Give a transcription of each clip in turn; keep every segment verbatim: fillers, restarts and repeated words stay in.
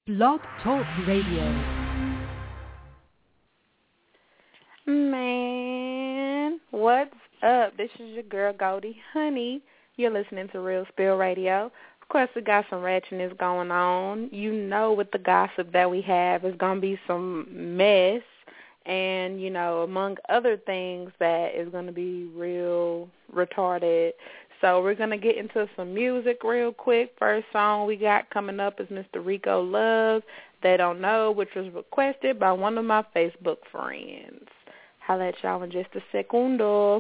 Blog Talk Radio. Man, what's up? This is your girl Goldie Honey. You're listening to Real Spill Radio. Of course, we got some ratchetness going on. You know, with the gossip that we have, it's going to be some mess. And, you know, among other things that is going to be real retarded. So we're going to get into some music real quick. First song we got coming up is Mister Rico Love, They Don't Know, which was requested by one of my Facebook friends. I'll let y'all in just a segundo.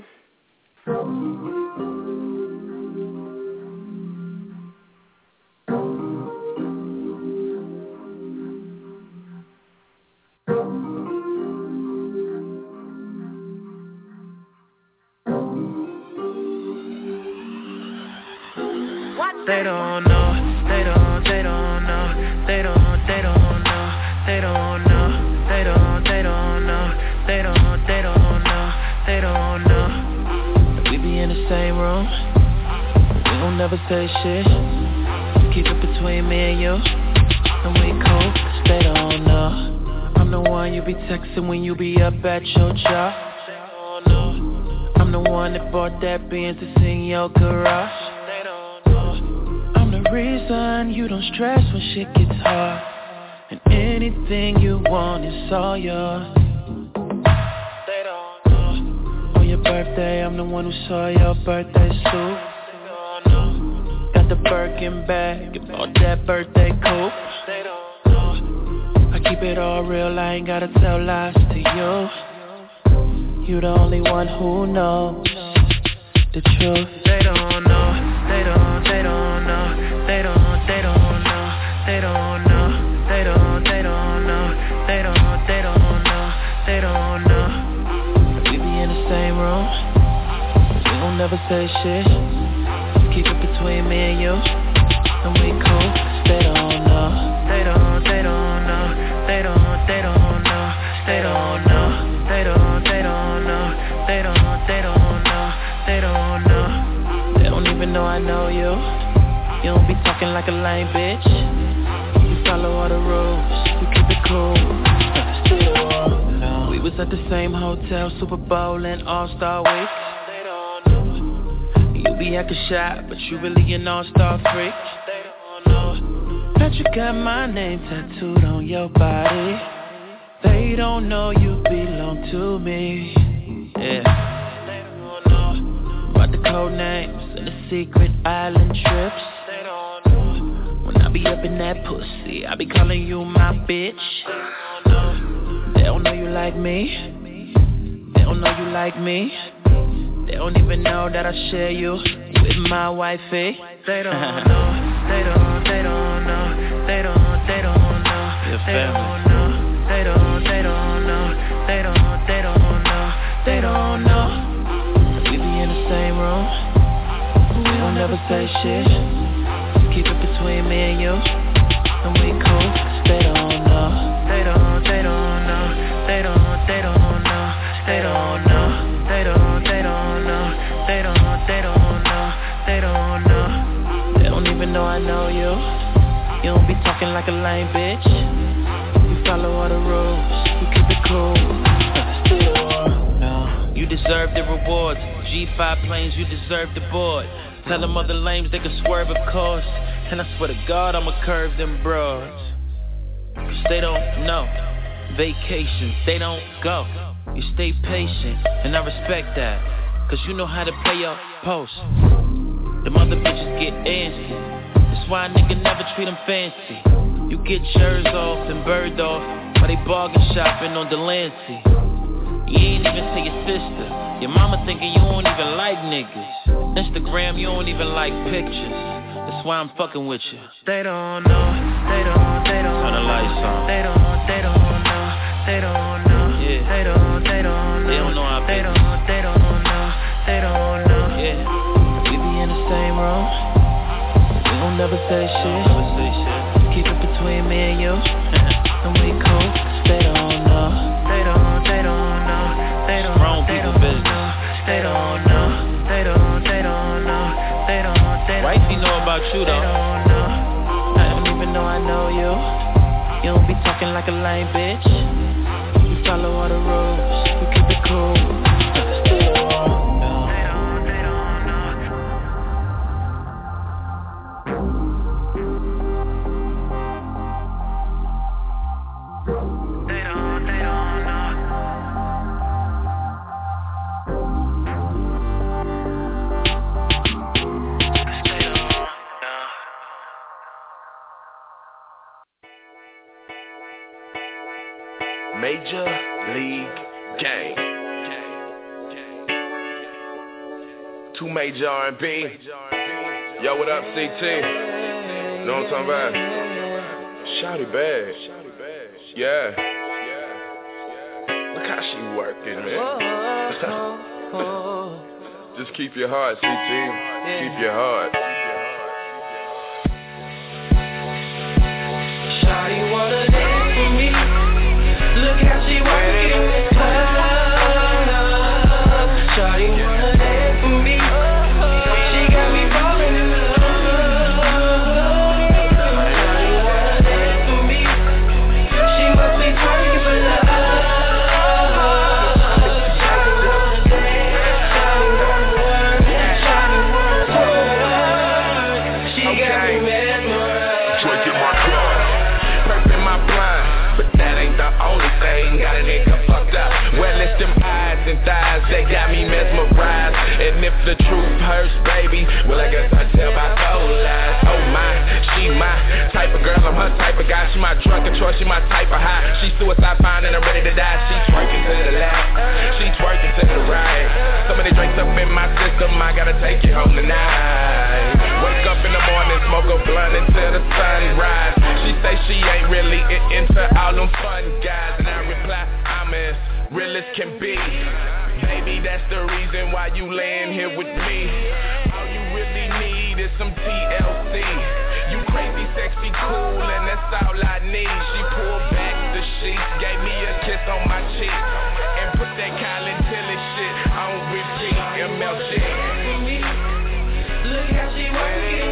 They don't know, they don't, they don't know, they don't, they don't know, they don't know, they don't, they don't know, they don't, they don't know, they don't know. We be in the same room, we gon' never say shit. Keep it between me and you, and we cool, 'cause they don't know. I'm the one you be texting when you be up at your job. They don't know. I'm the one that bought that Benz to see in your garage. Reason you don't stress when shit gets hard, and anything you want is all yours. They don't know. On your birthday, I'm the one who saw your birthday suit. They don't know. Got the Birkin bag and bought that birthday coupe. They don't know. I keep it all real, I ain't gotta tell lies to you. You the only one who knows the truth. They don't know, they don't, they don't know. They don't, they don't know, they don't know, they don't, they don't know, they don't, they don't know, they don't know. We be in the same room, we gon' never say shit. Keep it between me and you, and we cool, 'cause they don't know. They don't, they don't know, they don't, they don't know, they don't know, they don't, they don't know, they don't, they don't know, they don't know. They don't even know I know you. You don't be talking like a lame bitch. You follow all the rules, you keep it cool. We was at the same hotel, Super Bowl and All-Star Week. You be acting shy, but you really an all-star freak. Bet you got my name tattooed on your body. They don't know you belong to me. Yeah. About the code names and the secret island trips. When I be up in that pussy, I be calling you my bitch. They don't know you like me. They don't know you like me. They don't even know that I share you with my wifey. They don't know. They don't, they don't know. They don't, they don't know. Your family. They don't, they don't know. They don't, they don't know. They don't know. We be in the same room, we don't never say shit. Keep it between me and you, and we cool, 'cause they don't know. They don't, they don't know. They don't, they don't know. They don't know. They don't, they don't know. They don't, they don't know. They don't know. They don't even know I know you. You don't be talking like a lame bitch. You follow all the rules, you keep it cool. You deserve the rewards. G five planes, you deserve the board. Tell them other lames they can swerve, of course. And I swear to God, I'ma curve them broads. 'Cause they don't know. Vacations, they don't go. You stay patient, and I respect that. 'Cause you know how to play your post. Them other bitches get antsy. That's why a nigga never treat them fancy. You get yours off and bird off while they bargain shopping on Delancey. You ain't even tell your sister. Your mama thinking you don't even like niggas. Instagram, you don't even like pictures. That's why I'm fucking with you. They don't know. They don't, they don't. Turn the lights on. They don't, they don't know. They don't know. Yeah. They don't, they don't know. They don't know how. They don't, they don't know. They don't know. Yeah. We be in the same room, we gon' never say shit. Never say shit. Keep it between me and you, and we cool, 'cause they don't know. They don't, they don't know. They don't, wrong they don't business. know. They don't know. They don't, they don't know. They don't, they don't. Wifey know about you though. They don't know. I don't even know I know you. like a lame bitch. We follow all the rules, we keep it cool. Major League Game. Two major R and B. Yo, what up, C T? Know what I'm talking about? Shawty bad. Yeah. Look how she working, man. Just keep your heart, C T. Keep your heart. Shawty wanna dance with me. Look how she working in this club. Shawty wanna dance with me. She got me falling in love. Shawty wanna dance with me. She must be twerking for love. Shawty wanna dance. Shawty wanna work. Shawty wanna work. She got me mesmerized. Drinking my club, perfect my blind. The only thing got a nigga fucked up. Well, it's them eyes and thighs that got me mesmerized. And if the truth hurts, baby, well, I guess I tell by cold lies. Oh my, she my type of girl, I'm her type of guy. She my drug of choice, she my type of high. She suicide fine and I'm ready to die. She twerking to the left, she twerking to the right. So many drinks up in my system, I gotta take you home tonight. Wake up in the morning, smoke a blunt until the sunrise. She say she ain't really into all them fun guys, and I reply, I'm as real as can be. Baby, that's the reason why you laying here with me. All you really need is some T L C. You crazy, sexy, cool, and that's all I need. She pulled back the sheets, gave me a kiss on my cheek, and put that Colin Tilly shit on repeat. M L G. Look how she working.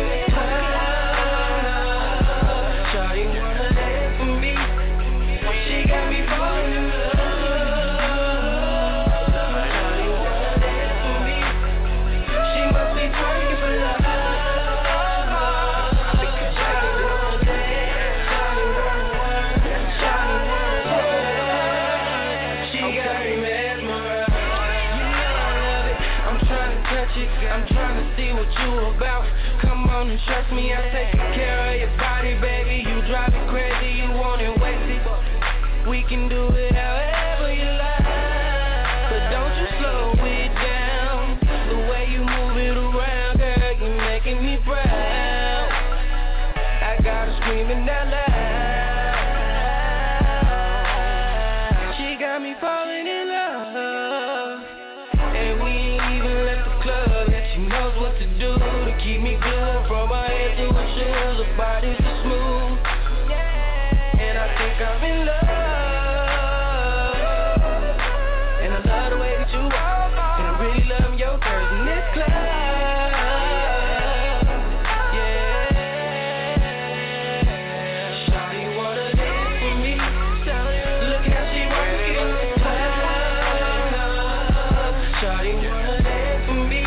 I'm trying to see what you about. Come on and trust me, I take care of your body, baby. You drive me crazy, you want it wasted. We can do it however you like, but don't you slow it down. The way you move it around, girl, you're making me proud. I got her screaming out loud. She got me falling in love, and we ain't even left the club. She knows what to do to keep me good. From my head to her shoes, her body's so smooth, and I think I'm in love. And I love the way that you walk, and I really love your curves in this club. Yeah, Shawty wanna dance with me. Look how she working in this club. Shawty wanna dance with me.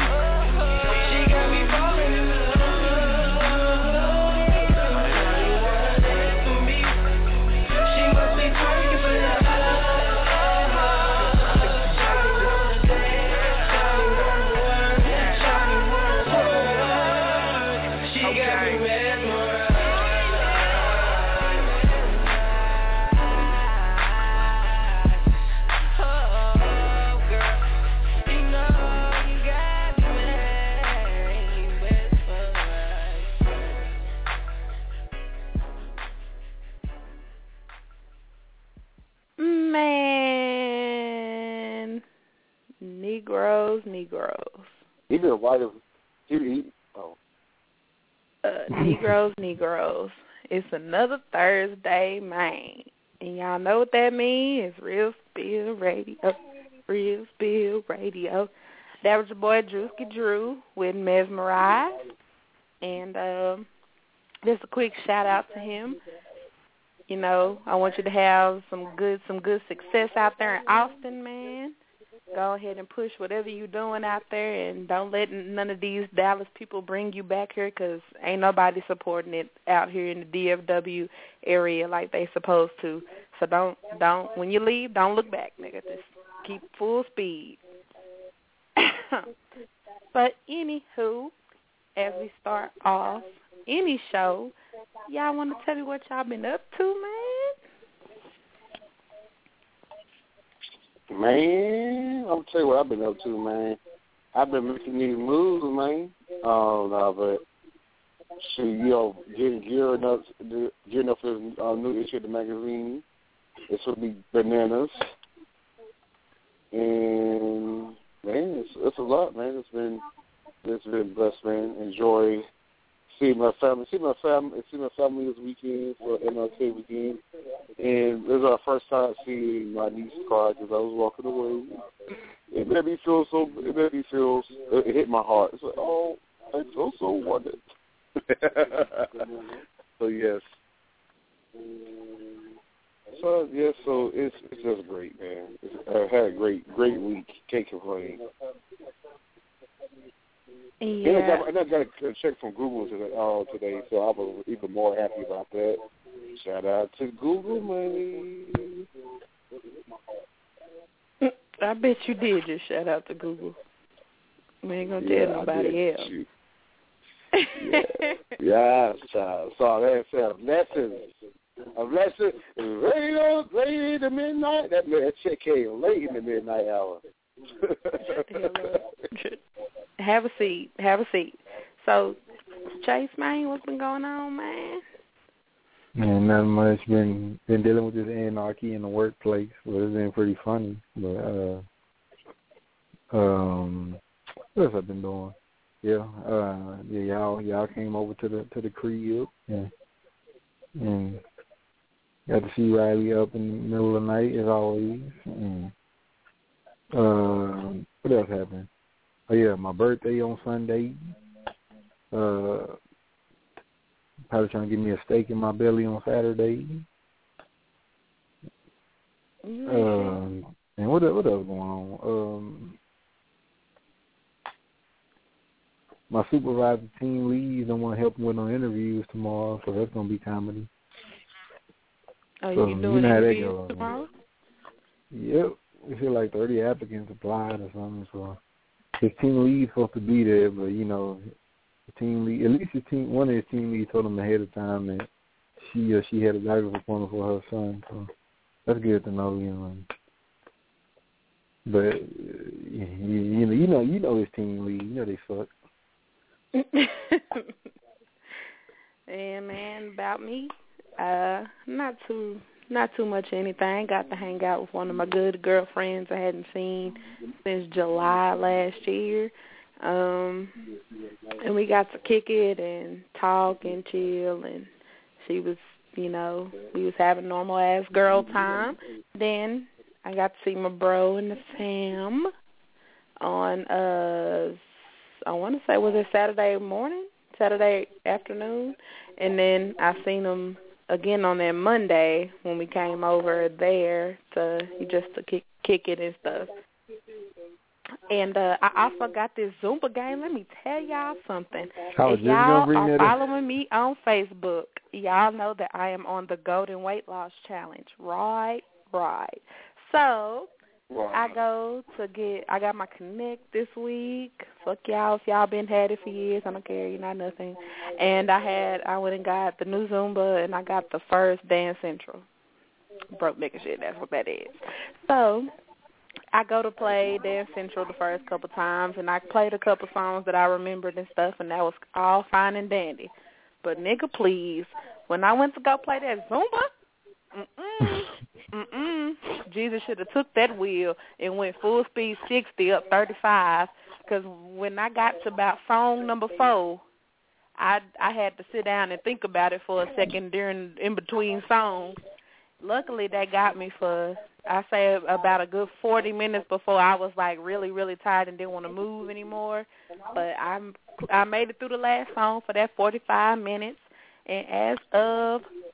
Negroes, Negroes. Even a white of he, he oh. Uh, Negroes, Negroes. It's another Thursday, man. And y'all know what that means. It's Real Spill Radio. Real Spill Radio. That was your boy Drewski Drew with Mesmerized. And um, just a quick shout out to him. you know, I want you to have some good some good success out there in Austin, man. Go ahead and push whatever you're doing out there, and don't let none of these Dallas people bring you back here, because ain't nobody supporting it out here in the D F W area like they supposed to. So don't, don't when you leave, don't look back, nigga. Just keep full speed. But anywho, as we start off any show, y'all want to tell me what y'all been up to, man? Man, I'm gonna tell you what I've been up to, man. I've been making these moves, man. Um, uh, but shoot, you know, getting gearing up, gearing up for the uh, new issue of the magazine. This will be bananas, and man, it's, it's a lot, man. It's been, it's been blessed, man. Enjoy. See my family, see my family, see my family this weekend for M L K weekend, and this is our first time seeing my niece cry because I was walking away. It made me feel so. It made me feel. It hit my heart. It's like, oh, I feel so wanted. So yes. So yes, so it's it's just great, man. It's, I had a great great week. Can't complain. Yeah. And I got, and I got a check from Google today, uh, today, so I was even more happy about that. Shout out to Google, man. I bet you did just shout out to Google. We ain't gonna yeah, tell nobody else. Shoot. Yeah, yeah, child. So that said, a lesson, a lesson, late on, late in the midnight. That that check came late in the midnight hour. Have a seat. Have a seat. So, Chase, man, what's been going on, man? Man, nothing much. Been been dealing with this anarchy in the workplace, but it's been pretty funny. But uh, um, what else I've been doing? Yeah, uh, yeah, y'all y'all came over to the to the crib, and and got to see Riley up in the middle of the night as always. And uh, what else happened? Oh yeah, my birthday on Sunday. Uh, probably trying to give me a steak in my belly on Saturday. Um, and what what else going on? Um, my supervisor team leads. I want to help them with no interviews tomorrow, so that's gonna be comedy. Oh, so, you doing you know interviews tomorrow? Yep, we feel like thirty applicants applied or something. So his team lead's supposed to be there, but you know, the team lead, at least his team, one of his team leads told him ahead of time that she uh, she had a doctor's appointment for her son. So that's good to know, you know. But uh, you, you know, you know, you know his team lead. You know they suck. And man, about me, uh, not too, not too much anything. Got to hang out with one of my good girlfriends I hadn't seen since July last year, um, and we got to kick it and talk and chill. And she was, you know, we was having normal ass girl time. Then I got to see my bro and the fam on uh. I want to say, was it Saturday morning, Saturday afternoon? And then I seen him again on that Monday when we came over there to just to kick, kick it and stuff. And uh, I also got this Zumba game. Let me tell y'all something. If y'all are following me on Facebook, y'all know that I am on the Golden Weight Loss Challenge. Right, right. So Wow. I go to get, I got my Connect this week. Fuck y'all if y'all been had it for years. I don't care, you're not nothing. And I had, I went and got the new Zumba, and I got the first Dance Central. Broke nigga shit, that's what that is. So I go to play Dance Central the first couple times, and I played a couple songs that I remembered and stuff, and that was all fine and dandy. But nigga, please, when I went to go play that Zumba, mm-mm. Mm-mm. Jesus should have took that wheel and went full speed sixty up thirty-five, because when I got to about song number four, I I had to sit down and think about it for a second during in between songs. Luckily, that got me for, I say, about a good forty minutes before I was like really, really tired and didn't want to move anymore. But I I made it through the last song for that forty-five minutes, and as of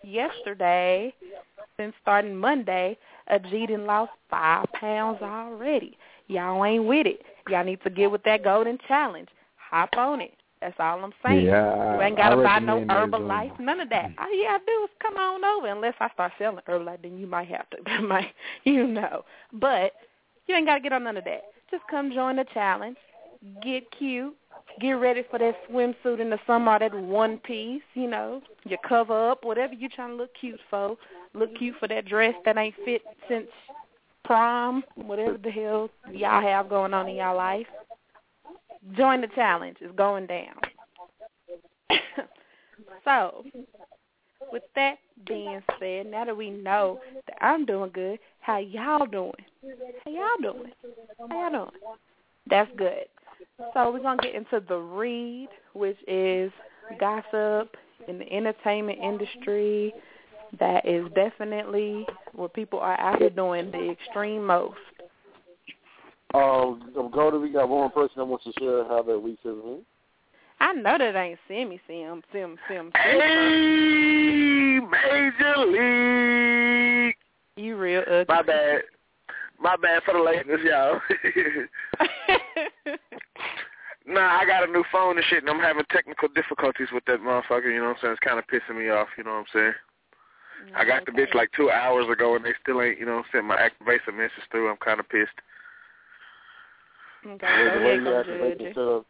yesterday, since starting Monday, Ajit done lost five pounds already. Y'all ain't with it. Y'all need to get with that golden challenge. Hop on it. That's all I'm saying. Yeah, you ain't got to buy no recommend that, Herbalife, none of that. All you got to do is come on over. Unless I start selling Herbalife, then you might have to. might, you know. But you ain't got to get on none of that. Just come join the challenge. Get cute. Get ready for that swimsuit in the summer, that one piece, you know, your cover up, whatever you trying to look cute for. Look cute for that dress that ain't fit since prom, whatever the hell y'all have going on in y'all life. Join the challenge. It's going down. So, with that being said, now that we know that I'm doing good, how y'all doing? How y'all doing? How y'all doing? That's good. So we're going to get into the read, which is gossip in the entertainment industry. That is definitely what people are out here doing the extreme most. Um, go to we got one person that wants to share how that week has been. I know that ain't Simmy, Sim, Sim, Sim. Hey, Major League. You real ugly. My bad. My bad for the lateness, y'all. Nah, I got a new phone and shit, and I'm having technical difficulties with that motherfucker, you know what I'm saying? It's kind of pissing me off, you know what I'm saying? I got the bitch like two hours ago, and they still ain't, you know what I'm saying, my activation message through. I'm kind of pissed. Okay, so here comes Judge.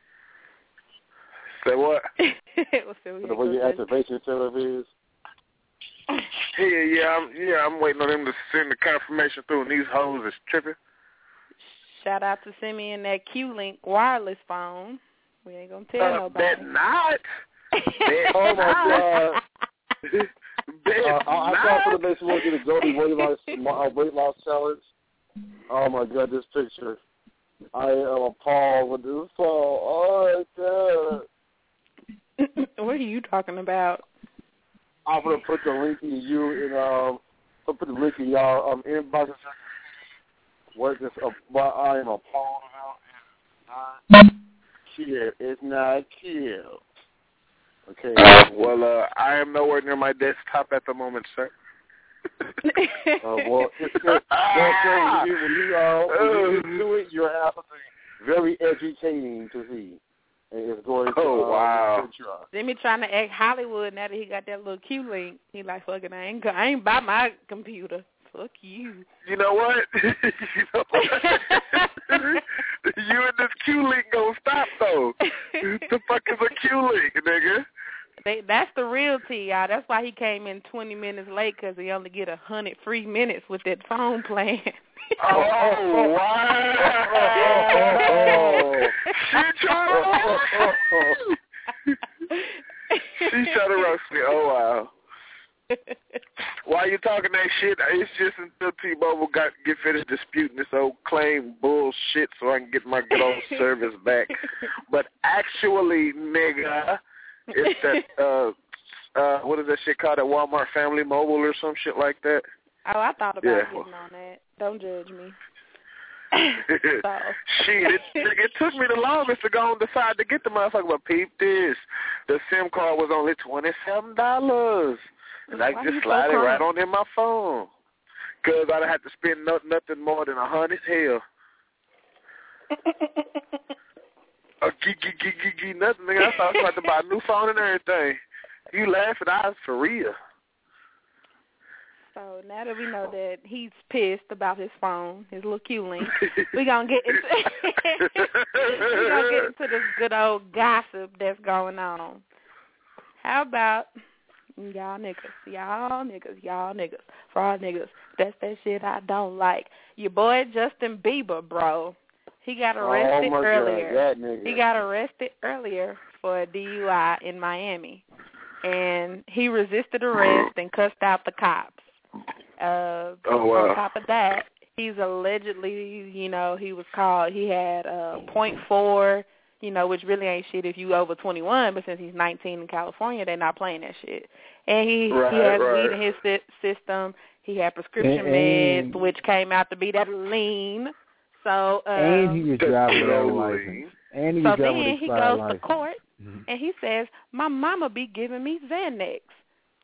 Say what? The way your activation setup is? Yeah, yeah, I'm, yeah, I'm waiting on them to send the confirmation through, and these hoes is tripping. Shout out to send me in that Q-Link wireless phone. We ain't going to tell uh, nobody. Bet not. Bet oh, my not. God. Bet uh, I, I not. thought for the next one to go to weight loss, uh, weight loss challenge. Oh, my God, this picture. I am appalled with this phone. Oh, my God. What are you talking about? I'm going to put the link in you in, um, I'll put the link in y'all um, inbox. What this, uh, what I am appalled about is not cute. It's not cute. Okay. Uh, well, uh, I am nowhere near my desktop at the moment, sir. uh, well, it's just, well, so when you, when you, uh, when you do it, you're absolutely very educating to see. And it's going to, oh, uh, wow. Jimmy trying to act Hollywood now that he got that little Q-Link. He like, fuck it, I ain't, I ain't buy my computer. Fuck you. You know what? you know what? You and this Q-Link gonna stop, though. The fuck is a Q-Link, nigga? They, that's the real T, y'all. That's why he came in twenty minutes late, because he only get one hundred free minutes with that phone plan. Oh, wow. Oh, she trying to She trying to roast me. Oh, wow. Why you talking that shit? It's just until T-Mobile got get finished disputing this old claim bullshit so I can get my good old service back. But actually, nigga, it's that, uh, uh, what is that shit called, at Walmart Family Mobile or some shit like that? Oh, I thought about yeah. getting on that. Don't judge me. so. Shit, it, it took me the longest to go and decide to get the motherfucker, but peep this. The SIM card was only twenty-seven dollars. And I just slide so it right on in my phone. Because I'd have to spend no, nothing more than a hundred. Hell. A gee, gee, gee, gee, gee, nothing. Nigga. I thought I was about to buy a new phone and everything. You laughing, I was for real. So now that we know that he's pissed about his phone, his little Q-Link, we're going to get into we're gonna get into this good old gossip that's going on. How about y'all niggas, y'all niggas, y'all niggas, for all niggas, that's that shit I don't like. Your boy Justin Bieber, bro, he got arrested oh earlier. God, that nigga. He got arrested earlier for a D U I in Miami, and he resisted arrest and cussed out the cops. Uh, oh, wow. On top of that, he's allegedly, you know, he was called, he had uh, point four, you know, which really ain't shit if you over twenty-one, but since he's nineteen in California, they're not playing that shit. And he, right, he has right. weed in his si- system. He had prescription and, and, meds, which came out to be that lean. So, um, and he was driving without a license. And he was so driving then with he expired goes license. to court, mm-hmm. and he says, my mama be giving me Xanax.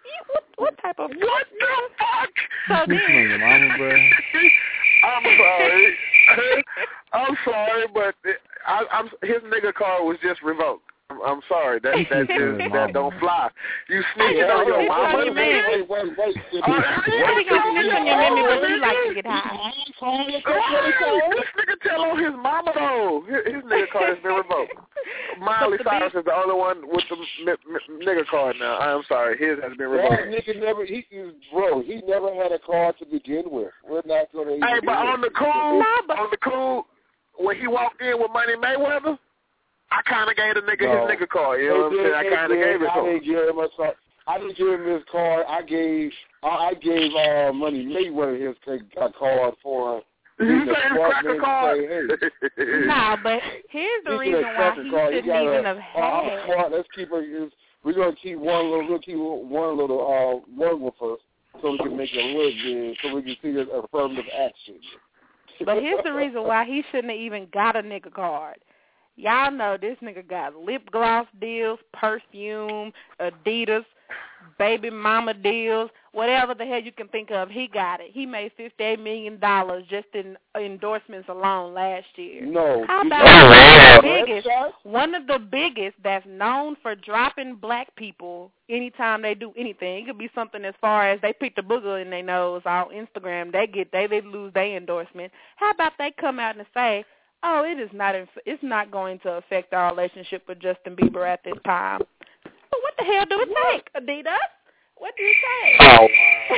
what, what type of... What the fuck? So then... your mama, bro. I'm sorry. I'm sorry, but I, I'm, his nigga card was just revoked. I'm, I'm sorry. That that just, that don't fly. You sneaking on your mama. Wait, wait, wait, wait. wait. How you gonna snitch on your memory, but you like to get high? This nigga tell on his mama though. His, his nigga card has been revoked. Miley Cyrus is the only one with the m- m- nigga card now. I'm sorry, his has been revoked. That nigga never, he is, bro, he never had a card to begin with. We're not going to even Hey, but on the cool, No, but- on the cool, when he walked in with Money Mayweather, I kind of gave the nigga No. his nigga card. You know what I'm saying? I kind of gave it I to him. didn't give him a card. I didn't give him his card. I gave, I, I gave uh, Money Mayweather his uh, card for. You say his cracker card? Nah, but here's the reason why he shouldn't even have had. Let's keep it. We're gonna keep one little, we'll keep one little uh, one with us, so we can make it look good, so we can see the affirmative action. But here's the reason why he shouldn't have even got a nigga card. Y'all know this nigga got lip gloss deals, perfume, Adidas, baby mama deals, whatever the hell you can think of, he got it. He made fifty-eight million dollars just in endorsements alone last year. No. How you about got the a biggest, website? one of the biggest that's known for dropping black people anytime they do anything. It could be something as far as they pick the booger in their nose on Instagram. They get they they lose their endorsement. How about they come out and say, oh, it is not it's not going to affect our relationship with Justin Bieber at this time. But what the hell do it take, Adidas? What do you say? Oh,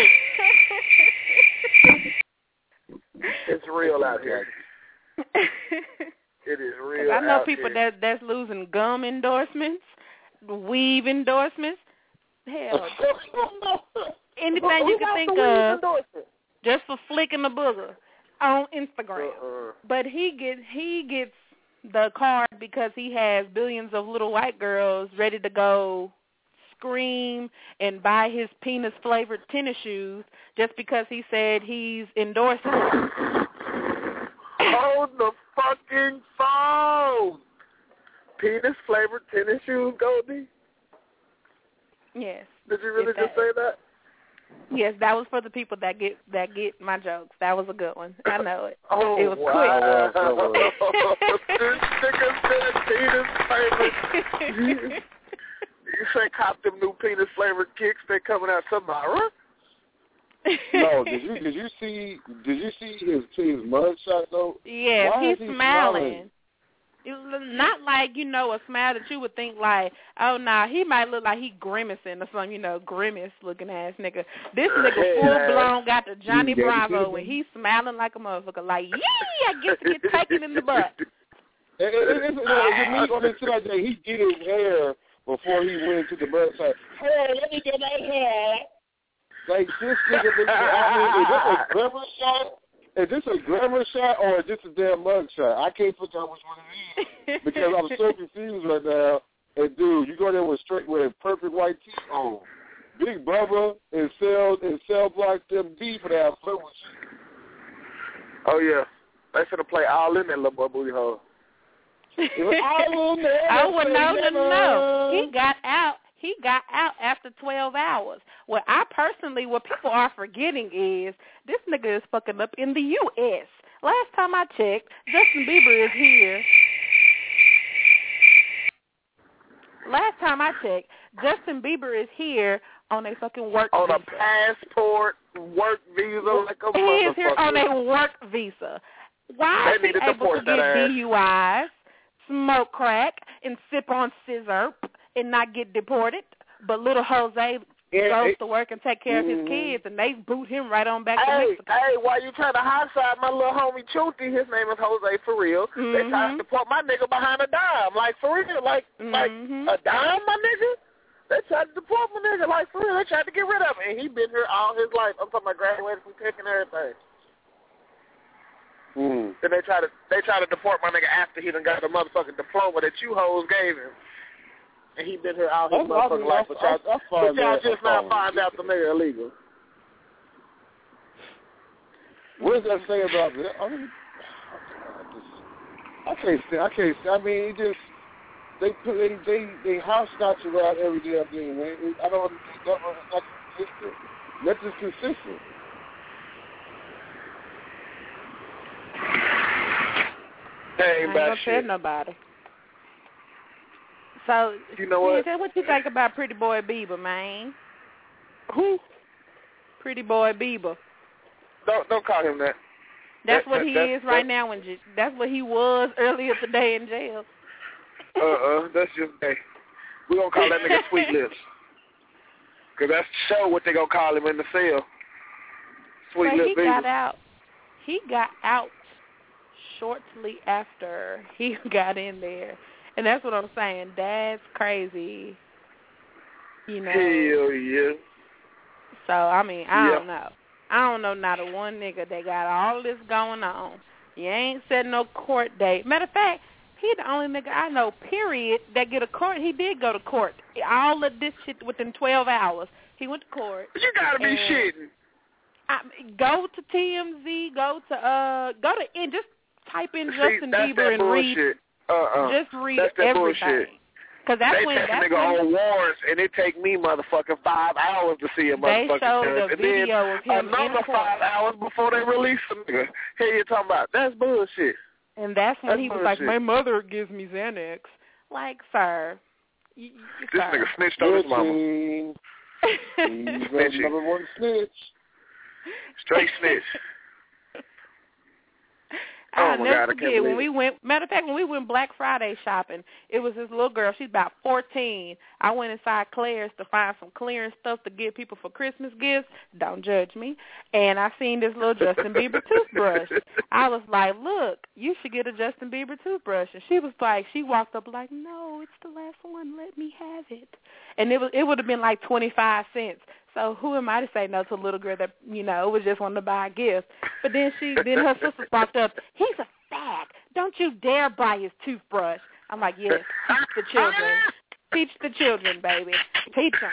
it's real out here. It is real. I know out people here. that that's losing gum endorsements, weave endorsements. Hell, anything you can think of, just for flicking the booger on Instagram. Uh-uh. But he gets he gets the card because he has billions of little white girls ready to go scream and buy his penis-flavored tennis shoes just because he said he's endorsing it. Hold the fucking phone. Penis-flavored tennis shoes, Goldie? Yes. Did you really If that- just say that? Yes, that was for the people that get that get my jokes. That was a good one. I know it. Oh, it was wow. quick. This nigga said penis-flavored. You say cop them new penis-flavored kicks. They coming out tomorrow? No, did you did you see did you see his his mugshot though? Yeah, Why he's is he smiling. smiling? It was not like, you know, a smile that you would think like, oh, nah, he might look like he grimacing or something, you know, grimace-looking ass nigga. This nigga full-blown got the Johnny Bravo, and he's smiling like a motherfucker, like, yee, I get to get taken in the butt. It, it, it, it, it, it, on the like that, he did his hair before he went to the mugshot. Hey, let me get my hair. Like, this nigga, I mean, is this a glamour shot? Is this a glamour shot or is this a damn mug shot? I can't figure out which one it is because I'm so confused right now. And dude, you go there with straight with perfect white teeth on. Big Bubba and Cell and Cell Block them deep for that flirt with you. Oh yeah, they finna play all in that little boy booty hole. I will never Oh, well, no, no, say no, never. no. He got out. He got out after twelve hours. What I personally, what people are forgetting is this nigga is fucking up in the U S Last time I checked, Justin Bieber is here. Last time I checked, Justin Bieber is here on a fucking work On visa. a passport, work visa, like a He is here on motherfucker. a work visa. Why They is need to he able to deport that ass. get D U Is, smoke crack, and sip on scissor and not get deported? But little Jose Yeah, goes it- to work and take care of his Mhm. kids, and they boot him right on back to Hey, Mexico. hey, why you trying to hot side my little homie Chuti? His name is Jose for real. They trying Mhm. to support my nigga behind a dime, like for real, like like Mhm. a dime, my nigga. They tried to deport my nigga, like for real. They tried to get rid of him, and he been here all his life. I'm talking about graduated from Tech and everything. Mm. Then they try to they try to deport my nigga after he done got the motherfucking diploma that you hoes gave him. And he been here all his I- I- motherfucking life, but y'all, I- I but find y'all that- just I now find find out the nigga illegal. What does that say about it? I mean, I can't say. I can't say. I mean, it just they put they they they hopscotch around every damn thing. Man. I don't. They never, like, consistent. Nothing's consistent. That ain't I ain't about gonna tell shit. nobody. So, You know what? Tell what you think about Pretty Boy Bieber, man? Who? Pretty Boy Bieber. Don't don't call him that. That's That- what that- he that's- is right now. In j- that's what he was earlier today in jail. Uh uh, that's just hey. We gonna call that nigga Sweet Lips. Cause that's show what they gonna call him in the cell. Sweet But Lip he Baby. got out. He got out shortly after he got in there, and that's what I'm saying. That's crazy. You know. Hell yeah. So I mean, I Yeah. don't know. I don't know not a one nigga that got all this going on. You ain't set no court date. Matter of fact, he the only nigga I know, period, that get a court. He did go to court. All of this shit within twelve hours. He went to court. You gotta be and shitting. I, go to T M Z. Go to uh. Go to and just type in See, Justin that's Bieber that and bullshit. read. Uh-uh. Just read That's that everything. bullshit. Cause that's they when take a that's nigga when on warrants, and it take me motherfucking five hours to see a they motherfucking showed judge. the And video then of him in another court. five hours before they release the nigga. Here you talking about? That's bullshit. And that's when That's he was like, bullshit. my mother gives me Xanax. Like, sir. You, you, This sir. nigga snitched on his mama. Snitching. He's the Snitching. number one snitch. Straight snitch. I'll Oh, my never God, I can't forget believe when it. we went. Matter of fact, when we went Black Friday shopping, it was this little girl. She's about fourteen. I went inside Claire's to find some clearance stuff to give people for Christmas gifts. Don't judge me. And I seen this little Justin Bieber toothbrush. I was like, "Look, you should get a Justin Bieber toothbrush." And she was like, she walked up like, "No, it's the last one. Let me have it." And it was it would have been like twenty five cents. So who am I to say no to a little girl that, you know, was just wanting to buy a gift? But then she, then her sister sparked up, "He's a fag. Don't you dare buy his toothbrush." I'm like, yes, teach the children. Teach the children, baby. Teach them.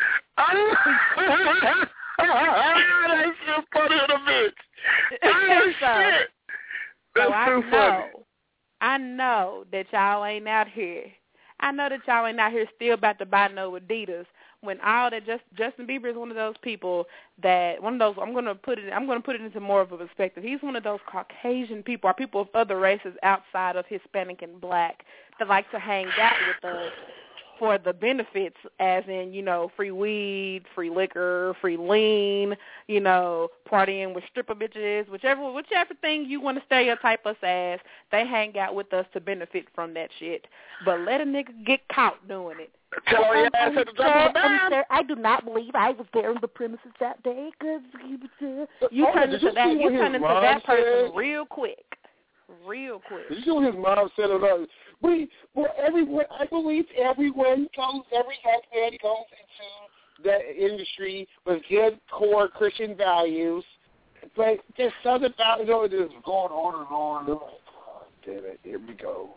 That's so funny in a bitch. Oh, so, shit. That's so I too know, funny. I know that y'all ain't out here. I know that y'all ain't out here still about to buy no Adidas. When all that, just Justin Bieber is one of those people that one of those. I'm gonna put it. I'm gonna put it into more of a perspective. He's one of those Caucasian people or people of other races outside of Hispanic and Black that like to hang out with us for the benefits, as in, you know, free weed, free liquor, free lean, you know, partying with stripper bitches, whichever whichever thing you want to stereotype us as. They hang out with us to benefit from that shit. But let a nigga get caught doing it. Tell her your ass Um, at the drop of a um, dime. sir, I do not believe I was there on the premises that day. Cause you Oh, turn did into you that. see You what his turn into mom that person said? real quick, real quick. Did you see what his mom said about? We, well, everyone. I believe everyone goes. Every husband goes into that industry with good core Christian values, but there's something about it. You know, just going on and on. I'm like, oh, damn it, here we go.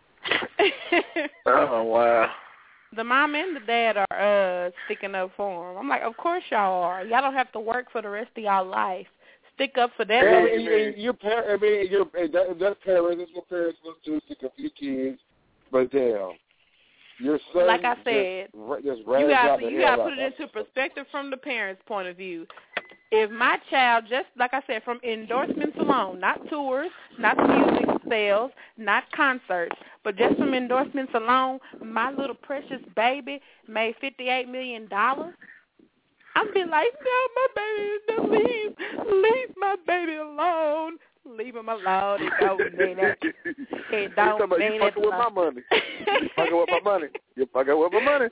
Oh, wow. The mom and the dad are uh sticking up for him. I'm like, of course y'all are. Y'all don't have to work for the rest of y'all life. Stick up for that. And, baby. and, and your parents, I mean, your that, that's parents. That's what parents must do. Stick up for your kids. But damn, your son. Like I said, just, just you got the you hell got to out. put it into perspective from the parents' point of view. If my child, just like I said, from endorsements alone, not tours, not music sales, not concerts, but just from endorsements alone, my little precious baby made fifty-eight million dollars, I'd be like, no, my baby, no, leave, leave my baby alone. Leave him alone. It don't mean it. It don't about, mean you it. fucking with my money. You fucking with my money. You fucking with my money.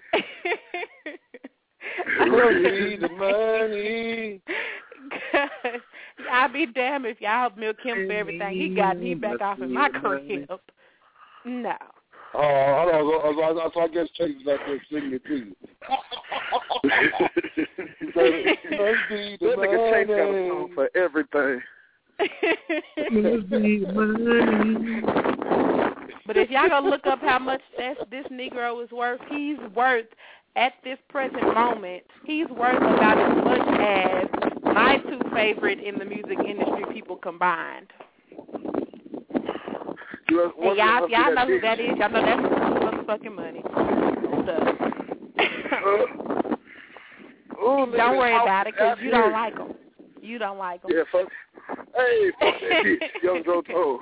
I need the money. I'll be damned if y'all milk him for everything he got and he back off in my crib. No. Oh, hold on. So, so I guess Chase is out there singing it to you. That nigga Chase got a song for everything. But if y'all go look up how much that's, this Negro is worth, he's worth, at this present moment, he's worth about as much as my two favorite in the music industry people combined. You know, And y'all, y'all know who that is. Y'all know that's motherfucking money. So. Ooh, don't worry nigga, about it because you here. don't like them. You don't like them. Yeah, fuck. Hey, fuck that bitch, Young Joe Toe.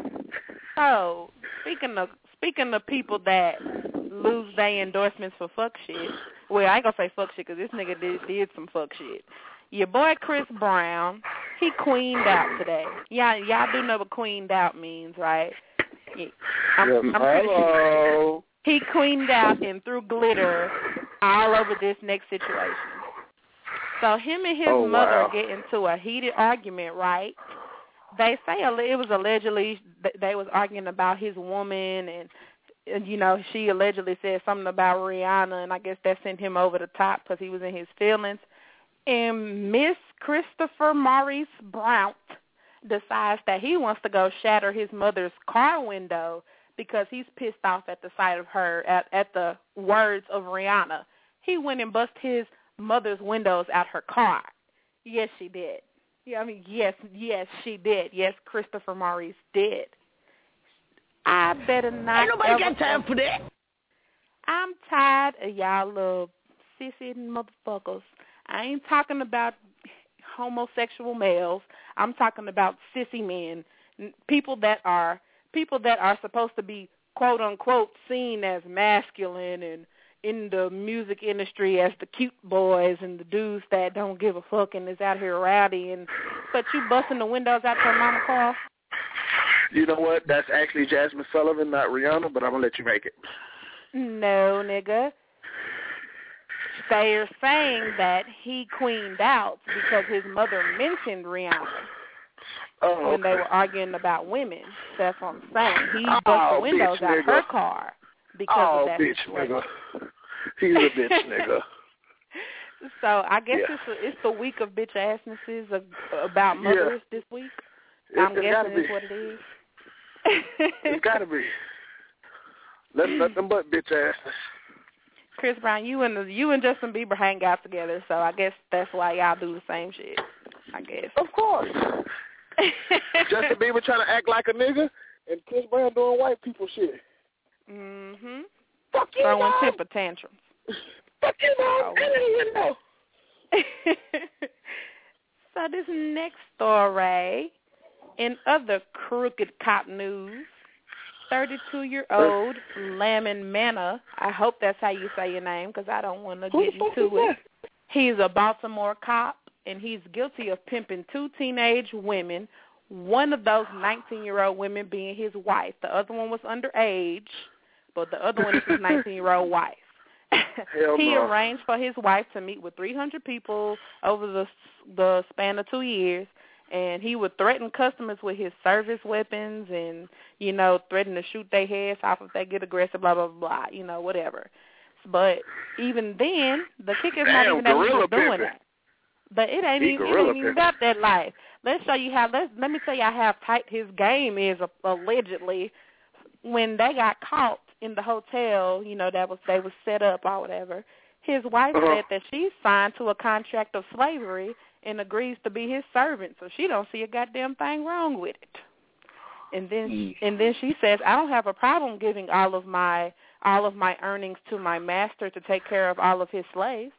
So speaking of speaking of people that lose their endorsements for fuck shit. Well, I ain't gonna say fuck shit because this nigga did, did some fuck shit. Your boy Chris Brown, he queened out today. Yeah, y'all do know what queened out means, right? Yeah. I'm, Yes, I'm pretty hello. sure he queened out and threw glitter all over this next situation. So him and his Oh, mother wow. get into a heated argument, right? They say it was allegedly they was arguing about his woman, and, and you know she allegedly said something about Rihanna, and I guess that sent him over the top because he was in his feelings. And Miss Christopher Maurice Blount decides that he wants to go shatter his mother's car window because he's pissed off at the sight of her, at, at the words of Rihanna. He went and bust his mother's windows out her car. Yes, she did. Yeah, I mean, yes, yes, she did. Yes, Christopher Maurice did. I better not. Ain't nobody ever got time for that. I'm tired of y'all little sissy motherfuckers. I ain't talking about homosexual males. I'm talking about sissy men, people that are people that are supposed to be quote unquote seen as masculine and in the music industry as the cute boys and the dudes that don't give a fuck and is out here rowdy, and but you busting the windows out your mama car. You know what? That's actually Jasmine Sullivan, not Rihanna, but I'm gonna let you make it. No, nigga. They're saying that he queened out because his mother mentioned Rihanna Oh, when okay. they were arguing about women. That's what I'm saying. He Oh, busted the windows bitch, out nigga. her car because oh, of that bitch, situation. nigga. He's a bitch, nigga. So I guess Yeah. it's a, it's the week of bitch assnesses of, about mothers Yeah. this week. It, I'm it's gotta guessing be. is what it is. It's gotta be. Let nothing but bitch asses. Chris Brown, you and the, you and Justin Bieber hang out together, so I guess that's why y'all do the same shit. I guess. Of course. Justin Bieber trying to act like a nigga, and Chris Brown doing white people shit. Mhm. Fuck you, Throwing Mom. temper tantrums. Fuck you, Mom. Oh. Get in the window. So this next story, in other crooked cop news, thirty-two-year-old Lamin Manna, I hope that's how you say your name because I don't want to Who get the fuck into is it. He's a Baltimore cop, and he's guilty of pimping two teenage women, one of those nineteen-year-old women being his wife. The other one was underage, but the other one is his nineteen-year-old wife. Hell He no. arranged arranged for his wife to meet with three hundred people over the the span of two years, and he would threaten customers with his service weapons and, you know, threaten to shoot their heads off if they get aggressive, blah, blah, blah, you know, whatever. But even then, the kick is not Damn, even that he gorilla was doing pimping. that. But it ain't He even, it gorilla ain't even pimping. about that life. Let's show you how, let's, let me tell you how tight his game is, allegedly. When they got caught in the hotel, you know, that was they was set up or whatever, his wife Uh-huh. said that she's signed to a contract of slavery and agrees to be his servant, so she don't see a goddamn thing wrong with it. And then Mm. and then she says, I don't have a problem giving all of my all of my earnings to my master to take care of all of his slaves.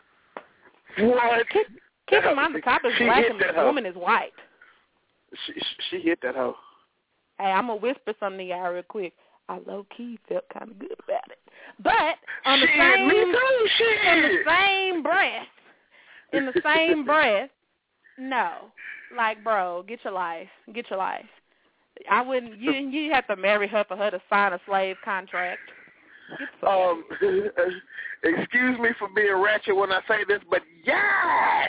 What? Keep, keep in mind the cop is She black hit and the that hoe. woman is white. She, she hit that hoe. Hey, I'm going to whisper something to y'all real quick. I low-key felt kind of good about it. But on the Shit, same, me too, shit. in the same breath, in the same breath, no. Like, bro, get your life. Get your life. I wouldn't, you you have to marry her for her to sign a slave contract. Um, excuse me for being ratchet when I say this, but yes!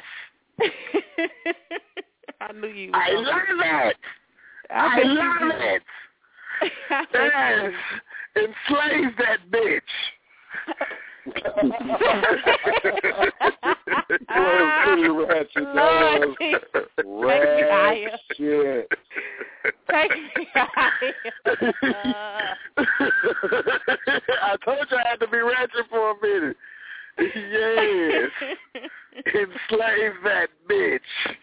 I knew you. I love it! I, I love it! Yes! Enslave that bitch! Lord, Ratchet. take me higher. I told you I had to be ratchet for a minute. Yes. Enslave that bitch.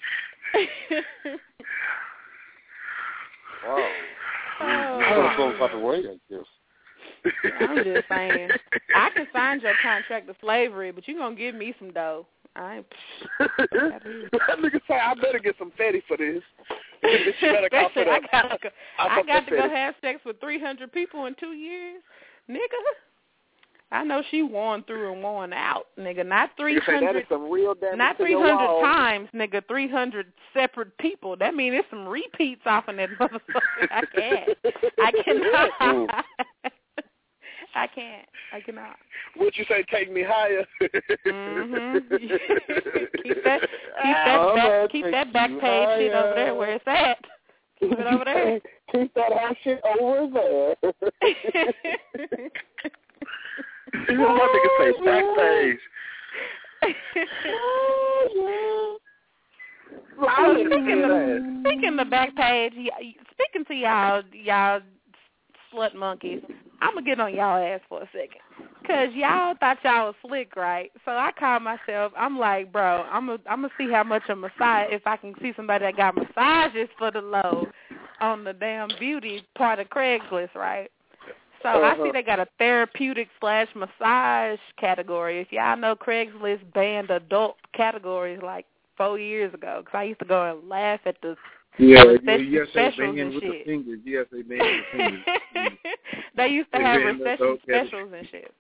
Wow. Oh. You don't go about the way, I guess. I'm just saying, I can sign your contract to slavery, but you're going to give me some dough. I ain't. That nigga say, I better get some fatty for this. This better cost I got to go, I I got to go have sex with three hundred people in two years, nigga. I know she worn through and worn out, nigga. Not three hundred. That is some real damage not to three your hundred wall. times, nigga. Three hundred separate people. That means there's some repeats off in that motherfucker. I can't. I cannot. I can't. I cannot. Would you say take me higher? mm-hmm. keep that. Keep that back. Keep that back page higher. Shit over there where it's at. Keep it over there. Keep that whole shit over there. You know what nigga say back page. Oh, speaking of, speaking of back page, speaking to y'all, y'all slut monkeys, I'm going to get on y'all ass for a second. Because y'all thought y'all was slick, right? So I called myself, I'm like, bro, I'm going I'm to see how much a massage, if I can see somebody that got massages for the low on the damn beauty part of Craigslist, right? So uh-huh. I see they got a therapeutic slash massage category. If y'all know, Craigslist banned adult categories like four years ago because I used to go and laugh at the yeah, the yeah, yes, specials they and with shit. The fingers. Yes, they banned with the fingers. They used to they have recession specials and shit.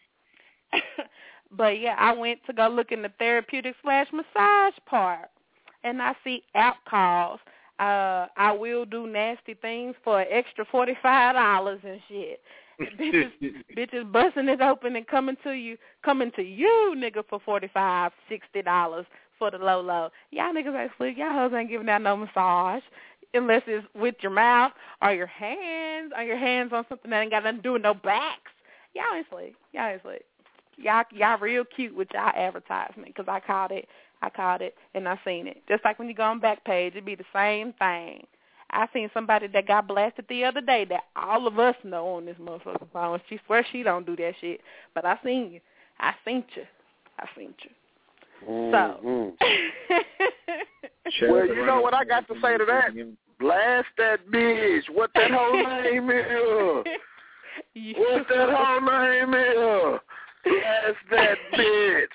But yeah, I went to go look in the therapeutic slash massage part, and I see app calls. Uh, I will do nasty things for an extra forty-five dollars and shit. bitches, bitches busting it open and coming to you, coming to you, nigga, for forty-five, sixty dollars for the low low. Y'all niggas ain't slick. Y'all hoes ain't giving out no massage unless it's with your mouth or your hands, or your hands on something that ain't got nothing to do with no backs. Y'all ain't slick. Y'all ain't slick. Y'all, y'all real cute with y'all advertisement because I called it. I called it, and I seen it. Just like when you go on Backpage, it'd be the same thing. I seen somebody that got blasted the other day that all of us know on this motherfucking phone. She swears she don't do that shit. But I seen you. I seen you. I seen you. Mm-hmm. So. Well, you know what I got to say to that? Blast that bitch. What that whole name is? What that whole name is? Blast that bitch.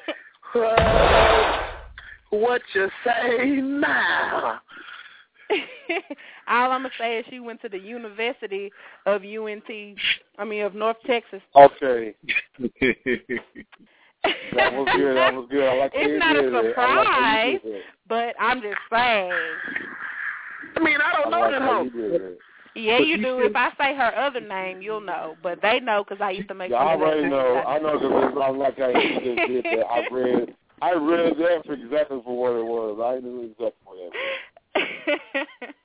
Uh, what you say now? All I'm going to say is she went to the University of U N T, I mean, of North Texas. Okay. That was good. That was good. I like it's not a surprise, like but I'm just saying. I mean, I don't I know like that hoe. Yeah, you do. If I say her other name, you'll know. But they know because I used to make yeah, sure. I already know. I know because it's not like I just did that. I read, I read that for exactly for what it was. I knew exactly what that was.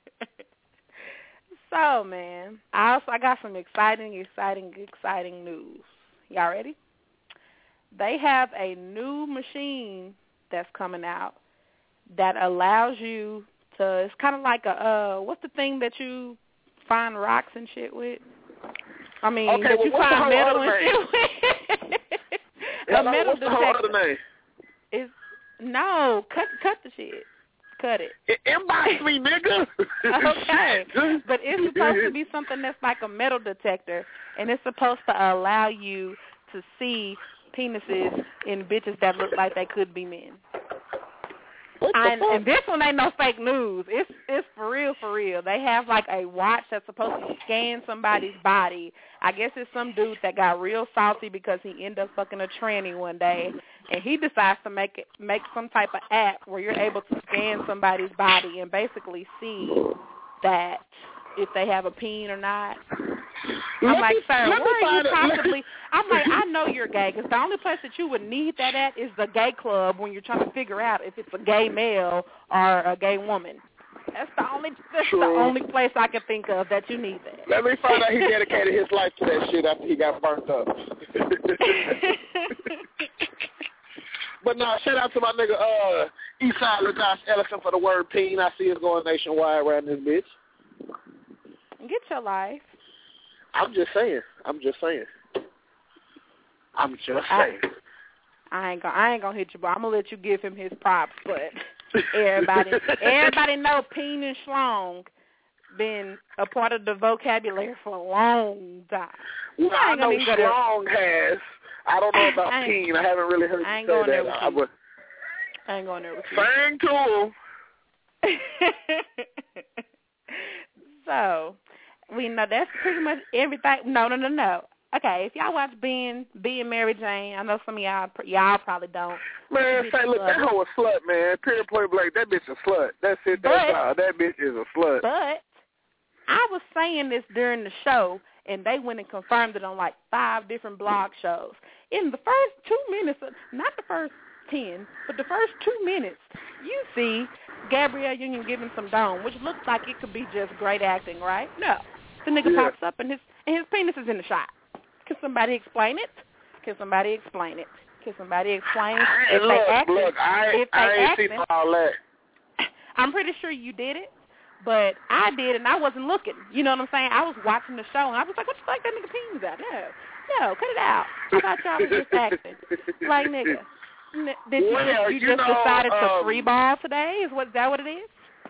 So, man, I also I got some exciting, exciting, exciting news. Y'all ready? They have a new machine that's coming out that allows you to. It's kind of like a uh, what's the thing that you find rocks and shit with? I mean, okay, that well, you what's find the metal whole and other shit name? with. Yeah, A metal what's the whole detector. other name? Is no cut cut the shit. Cut it. it inbox me, nigga. Okay, but it's supposed to be something that's like a metal detector, and it's supposed to allow you to see penises in bitches that look like they could be men. And, and this one ain't no fake news. It's it's for real, for real. They have like a watch that's supposed to scan somebody's body. I guess it's some dude that got real salty because he ended up fucking a tranny one day, and he decides to make it make some type of app where you're able to scan somebody's body and basically see that if they have a peen or not. I'm let like, me, sir, where are you it. possibly? I'm like, I know you're gay because the only place that you would need that at is the gay club when you're trying to figure out if it's a gay male or a gay woman. That's the only that's True. the only place I can think of that you need that. Let me find out he dedicated his life to that shit after he got burnt up. But no, shout out to my nigga uh, Eastside LaJosh Ellison for the word peen. I see it's going nationwide around this bitch. Get your life. I'm just saying. I'm just saying. I'm just saying. I, I ain't gonna. I ain't gonna hit you, but I'm gonna let you give him his props. But everybody, everybody know peen and schlong been a part of the vocabulary for a long time. Well, I, I know schlong has. I don't know about I peen. I haven't really heard I ain't you say going that. there with I, you. but I ain't going there with you. Sing to him. So, we know that's pretty much everything. No, no, no, no. Okay, if y'all watch Being Being Mary Jane, I know some of y'all y'all probably don't. Man, say, look, that hoe a slut, man. Period, point blank. That bitch a slut. That's it. That's all. That bitch is a slut. But I was saying this during the show, and they went and confirmed it on like five different blog shows. In the first two minutes, not the first ten, but the first two minutes, you see Gabrielle Union giving some dome, which looks like it could be just great acting, right? No. The nigga yeah. pops up, and his and his penis is in the shot. Can somebody explain it? Can somebody explain it? Can somebody explain if look, they acted? Look, I, if they I ain't acted, seen all that. I'm pretty sure you did it, but I did, and I wasn't looking. You know what I'm saying? I was watching the show, and I was like, what the fuck that nigga penis out? No, no, cut it out. I thought y'all was just acting. Like, nigga, n- did you, well, you, you you just know, decided um, to free ball today? Is what is that what it is?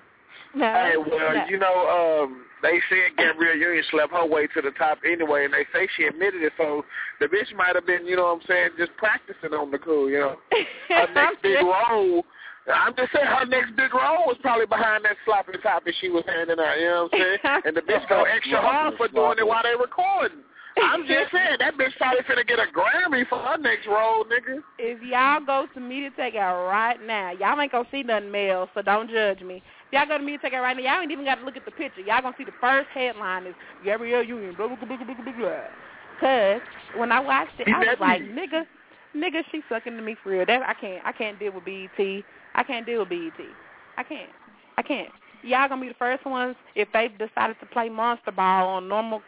No. Hey, well, no. you know, um, they said Gabrielle Union slept her way to the top anyway, and they say she admitted it, so the bitch might have been, you know what I'm saying, just practicing on the cool, you know. Her next big role, I'm just saying her next big role was probably behind that sloppy topic she was handing out, you know what I'm saying? And the bitch go extra hard for doing it while they recording. I'm just saying, that bitch probably finna get a Grammy for her next role, nigga. If y'all go to Media Takeout right now, y'all ain't gonna see nothing, Mel, so don't judge me. If y'all go to Media Takeout right now, y'all ain't even got to look at the picture. Y'all gonna see the first headline is Gabrielle Union, blah, blah, blah, blah, blah, blah. Because when I watched it, I was like, nigga, nigga, she sucking to me for real. That, I can't, I can't deal with B E T. I can't deal with B E T. I can't. I can't. Y'all gonna be the first ones if they decided to play Monster Ball on normal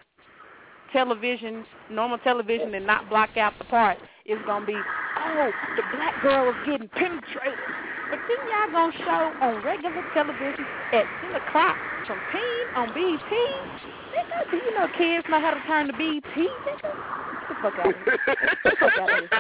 television, normal television, and not block out the part. It's gonna be, oh, the black girl is getting penetrated. But then y'all gonna show on regular television at ten o'clock from teen on B E T. Nigga, do you know kids know how to turn to B E T, nigga? Get the fuck out of here. Get the fuck out of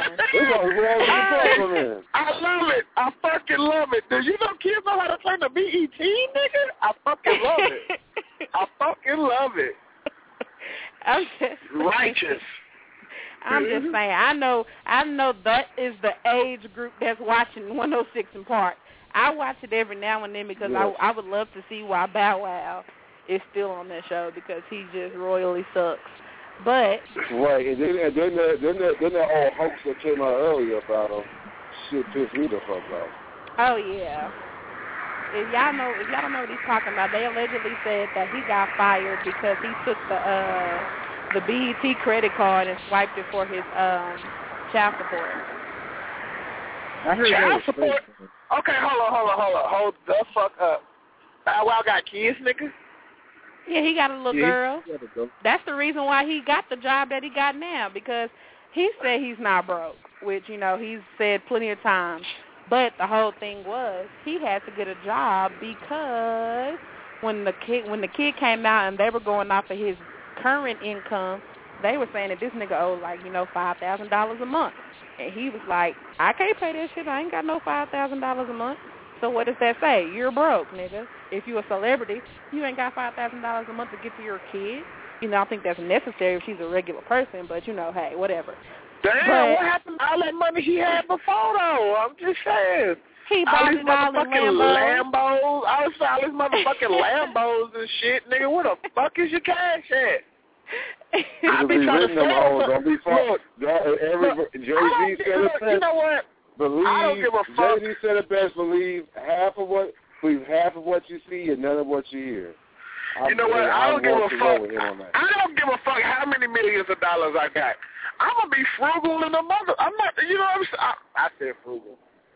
here, I love it. I fucking love it. Do you know kids know how to turn to B E T, nigga? I fucking love it. I fucking love it. I'm just righteous. I'm just saying. I know. I know that is the age group that's watching one oh six in Park. I watch it every now and then because yes. I I would love to see why Bow Wow is still on that show because he just royally sucks. But right, and then and then that then that then that old hoax that came out earlier about him, shit pissed me the fuck off. Oh yeah. If y'all know, if y'all don't know what he's talking about, they allegedly said that he got fired because he took the uh, the B E T credit card and swiped it for his um, child support. I heard child support. Okay, hold on, hold on, hold on, hold the fuck up. Bow Wow got kids, nigga. Yeah, he got a little yeah, girl. Go. That's the reason why he got the job that he got now because he said he's not broke, which you know he's said plenty of times. But the whole thing was he had to get a job because when the kid when the kid came out and they were going off of his current income, they were saying that this nigga owed like, you know, five thousand dollars a month. And he was like, I can't pay that shit. I ain't got no five thousand dollars a month. So what does that say? You're broke, nigga. If you're a celebrity, you ain't got five thousand dollars a month to get to your kid. You know, I think that's necessary if she's a regular person, but, you know, hey, whatever. Damn, but, what happened to all that money he had before, though? I'm just saying. He all bought these it all in motherfucking Lambos. Lambos. I was all these motherfucking Lambos and shit. Nigga, where the fuck is your cash at? I be trying to sell them. Don't be fucked. Jay-Z said it best. You know what? Believe, I don't give a fuck. Jay-Z said it best. Believe half of what, believe half of what you see and none of what you hear. You I'm, know what? I don't give a fuck. I, I don't give a fuck how many millions of dollars I got. I'm gonna be frugal in the mother. I'm not. You know what I'm saying? I, I said frugal.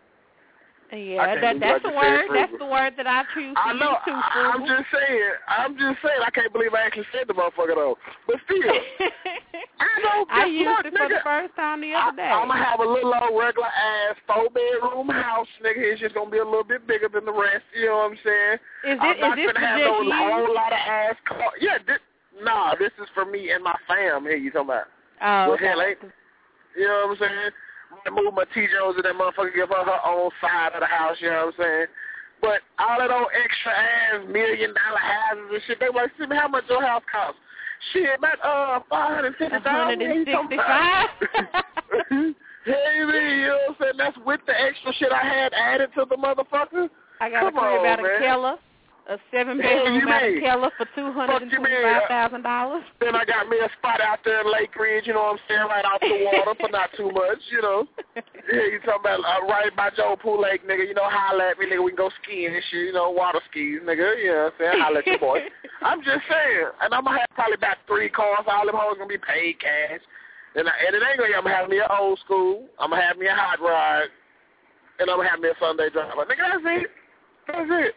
Yeah, that, that's the word. That's the word that I choose to I know. use too, I, I'm just saying. I'm just saying. I can't believe I actually said the motherfucker though. But still, I don't. I used look, it nigga, for the first time the other day. I, I'm gonna have a little old regular ass four bedroom house, nigga. It's just gonna be a little bit bigger than the rest. You know what I'm saying? Is it? I'm not is this gonna have just no you? whole lot of ass car. Yeah. This, nah, this is for me and my fam. Here you talking about? Oh, well, okay. hell, ain't, you know what I'm saying? I move my T. Jones and that motherfucker give her her own side of the house, you know what I'm saying? But all of those extra ass million dollar houses and shit, they like, see me how much your house costs. Shit, about uh five hundred fifty thousand. One hundred and sixty-five. Hey, man, you know what I'm saying? That's with the extra shit I had added to the motherfucker. I got Come a crib on, out in man. Keller, a seven-bedroom out in Keller for two hundred and twenty-five thousand dollars. Then I got me a spot out there in Lake Ridge, you know what I'm saying, right off the water for not too much, you know. Yeah, you talking about uh, right by Joe Pool Lake, nigga. You know, holla at me, nigga. We can go skiing and shit, you know, water skis, nigga. You know what I'm saying? Holla at your boy. I'm just saying. And I'm going to have probably about three cars. All them hoes going to be paid cash. And, I, and it ain't going to, I'm going to have me an old school. I'm going to have me a hot rod. And I'm going to have me a Sunday driver. Nigga, that's it. That's it.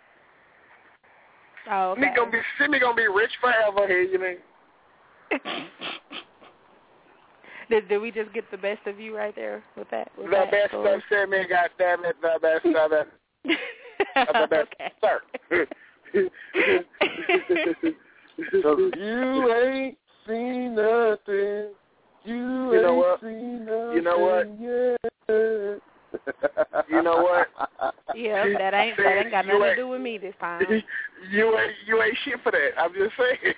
Oh, okay. Me gonna be, see me gonna be rich forever here, you mean? did, did we just get the best of you right there with that? With the that best story? of send me, goddamn it, the best of it. The best, okay. sir. You ain't seen nothing. You, you know ain't what? seen nothing. You know what? Yet. You know what? Yeah, that ain't that ain't got nothing to do with me this time. You ain't you ain't shit for that. I'm just saying.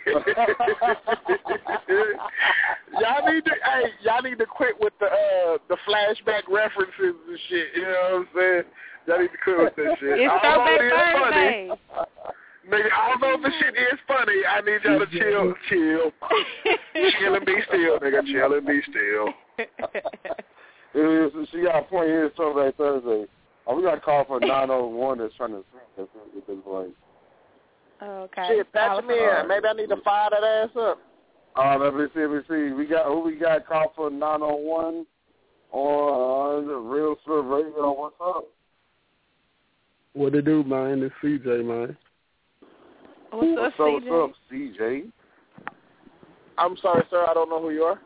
y'all need to hey, y'all need to quit with the uh the flashback references and shit. You know what I'm saying? Y'all need to quit with that shit. It's Throwback Thursday. Nigga, although the shit is funny, I need y'all to chill, chill, chill and be still, nigga. Chill and be still. It is, she got a point here, Throwback Thursday. Oh, we got to call for nine oh one that's trying to sing at this point. Okay. Shit, patch me in. Maybe I need to fire that ass up. Uh, let me see, let me see. We got, who we got call for nine oh one on the Real Spill Radio. What's up? What it do, man? It's C J, man. What's up, what's C J? What's up, C J? I'm sorry, sir. I don't know who you are.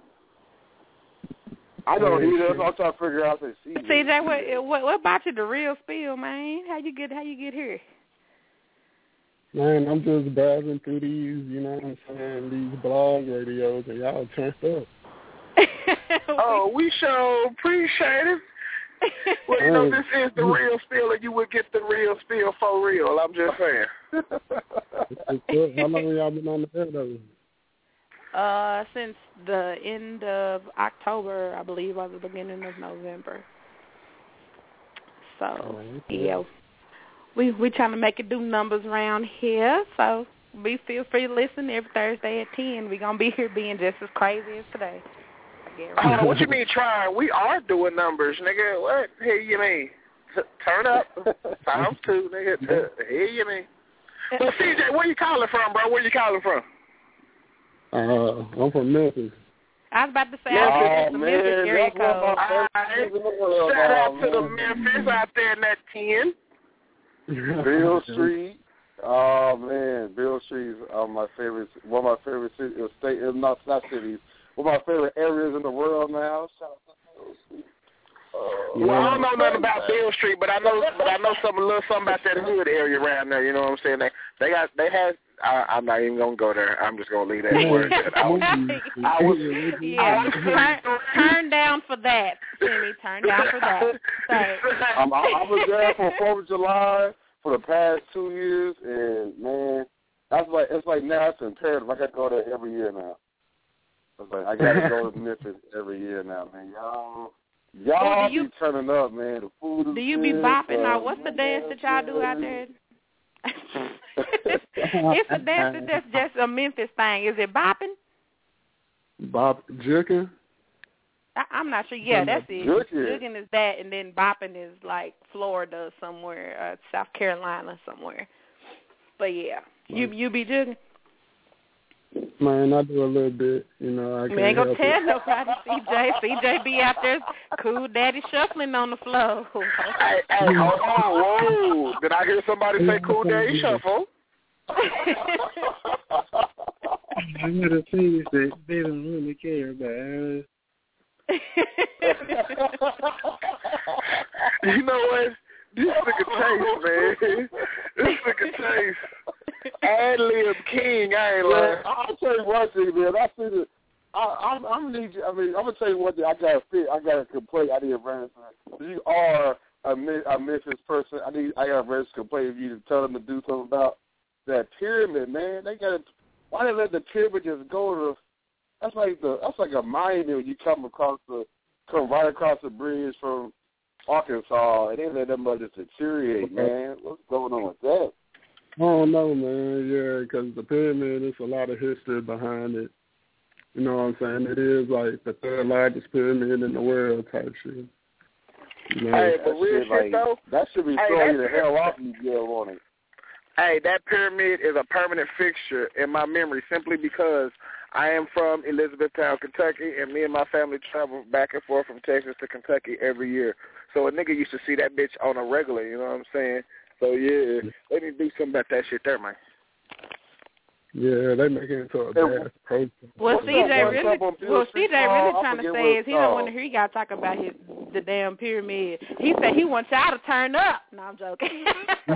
I don't either. I'm trying to figure out this. C J, C J, what, what what about you? The Real Spill, man? How you get how you get here? Man, I'm just browsing through these, you know what I'm saying, these blog radios, and y'all turned up. Oh, we sure appreciate it. Well, you know, this is the Real Spill, and you would get the Real Spill for real. I'm just saying. How long y'all been on the air, though? Uh, since the end of October, I believe, or the beginning of November. So, Oh, okay. yeah, we we trying to make it do numbers around here. So, be feel free to listen every Thursday at ten. We gonna be here being just as crazy as today. Oh, what you mean trying? We are doing numbers, nigga. What? Here you mean? T- turn up. Times two, nigga. T- here you mean? But C J, where you calling from, bro? Where you calling from? Uh, I'm from Memphis. I was about to say, Oh, I was the man, Memphis area that's what code. my- Right. Shout out to the Memphis out there in that ten. Bill Street. Oh man, Bill Street is uh, my favorite. One of my favorite cities, state, not not cities. One of my favorite areas in the world now. Shout out to Bill Street. Uh, Well, I don't know nothing about Bill Street, but I know, but I know some a little something about that hood area around there. You know what I'm saying? They they got they had. I, I'm not even gonna go there. I'm just gonna leave that word. I was, I was, yeah, turn, turn down for that, Jimmy. Turn down for that. So. I'm, I, I was there for Fourth of July for the past two years, and man, that's like it's like now it's imperative. I got to go there every year now. It's like I got to go to Memphis every year now, man. Y'all, y'all oh, you, be turning up, man. The food is Do you good, be bopping uh, or what's the dance that y'all do out there? It's a dance that's just a Memphis thing. Is it bopping? Bob Jerkin? I, I'm not sure. Yeah, that's it. Jerkin. Jugging is that, and then bopping is like Florida somewhere, uh, South Carolina somewhere. But yeah, you you be jugging. Man, I do a little bit, you know. I We can't ain't gonna help tell it. nobody, C J. C J be out there, cool daddy shuffling on the floor. Hey, hey, hold on, whoa! Did I hear somebody say "Cool Day Shuffle"? I gotta say that they don't really care about us. You know what? This nigga Chase, man. This nigga Chase. Ad-lib king, I ain't lying. I'll tell you one thing, man. I see the. I, I'm, I'm need you. I mean, I'm gonna tell you one thing. I gotta fit. I gotta complain. I need a rant. You are a, a Memphis person. I need. I got a rant to complain if you to tell them to do something about that pyramid, man. They got. Why they let the pyramid just go to? That's like the. That's like a monument when you come across the come right across the bridge from Arkansas, and they let them mother deteriorate, man. What's going on with that? I don't know, man. Yeah, because the pyramid, there's a lot of history behind it. You know what I'm saying? It is like the third largest pyramid in the world type shit. You know, hey, but that real shit, shit like, though, that should be hey, throwing you the hell off you get on it. Hey, that pyramid is a permanent fixture in my memory simply because I am from Elizabethtown, Kentucky, and me and my family travel back and forth from Texas to Kentucky every year. So a nigga used to see that bitch on a regular, you know what I'm saying? So, yeah, they need to do something about that shit there, man. Yeah, they make it into a bad program. Well, C J really, well, C J really trying to say is he don't want to hear you guys talk about his the damn pyramid. He said he wants y'all to turn up. No, I'm joking. I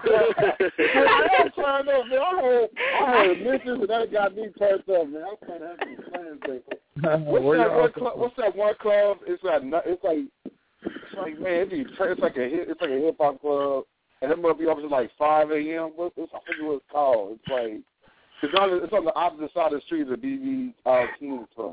am turned up, man. I heard, I heard Memphis, and that got me turned up, man. I'm trying to have some plans, baby. What's that one club? What's that one club? It's like, it's like, it's like, man, it's like a it's like a hip hop club, and it must be up to like five a.m. What, I forget what it's called. It's like. It's on, the, it's on the opposite side of the street of the B B uh, King's Club.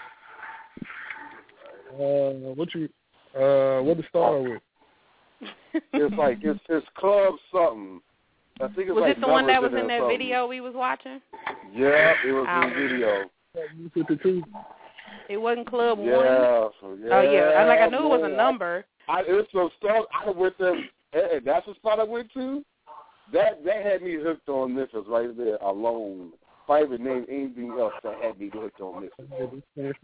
Uh, what you, uh, what it start with? It's like, it's, it's club something. I think it's was like it the one that was in that something. video we was watching? Yeah, it was um, in the video. fifty-two It wasn't Club yeah, One? So, yeah, oh, yeah. I, like, I knew man. it was a number. I, it was some stuff. I went there, and that's the spot I went to. That that had me hooked on Memphis right there alone. If I even named anything else, that had me hooked on Memphis.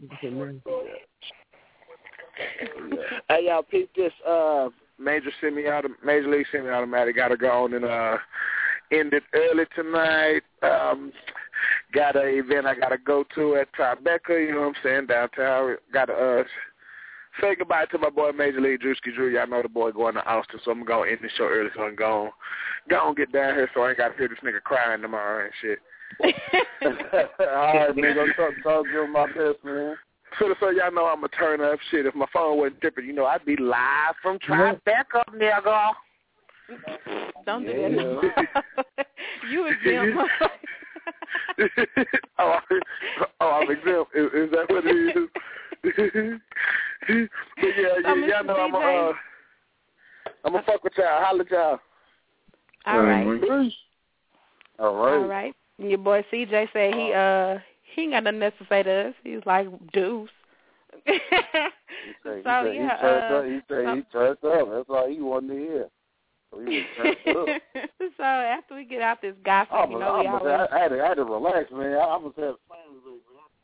Yeah. Hey, y'all, peep this. Uh, major semi-autom- Major League Semi-Automatic got to go on and uh, end it early tonight. Um, got an event I got to go to at Tribeca, you know what I'm saying, downtown. Got to uh, say goodbye to my boy Major League Drewski Drew. Y'all know the boy going to Austin, so I'm going to end the show early so I can go on, go on get down here so I ain't got to hear this nigga crying tomorrow and shit. All right, man. Go talk, talk to my best, man. So, so y'all know I'm going to turn up shit. If my phone wasn't tripping, you know, I'd be live from Tribeca, nigga. Don't do that. You exempt. oh, oh, I'm exempt. Is, is that what it is? But yeah, so y- y'all know I'm going uh, I'm to fuck with y'all. Holla at y'all. All right. All right. All right. And your boy C J said he uh he ain't got nothing else to say to us. He was like, deuce. He said, so, he, yeah, said, uh, he said uh, he turned up. That's all he wanted to hear. So he was turned up. So after we get out this gossip, I was, you know, I, we was, always... I, had to, I had to relax, man. I, I was having fun.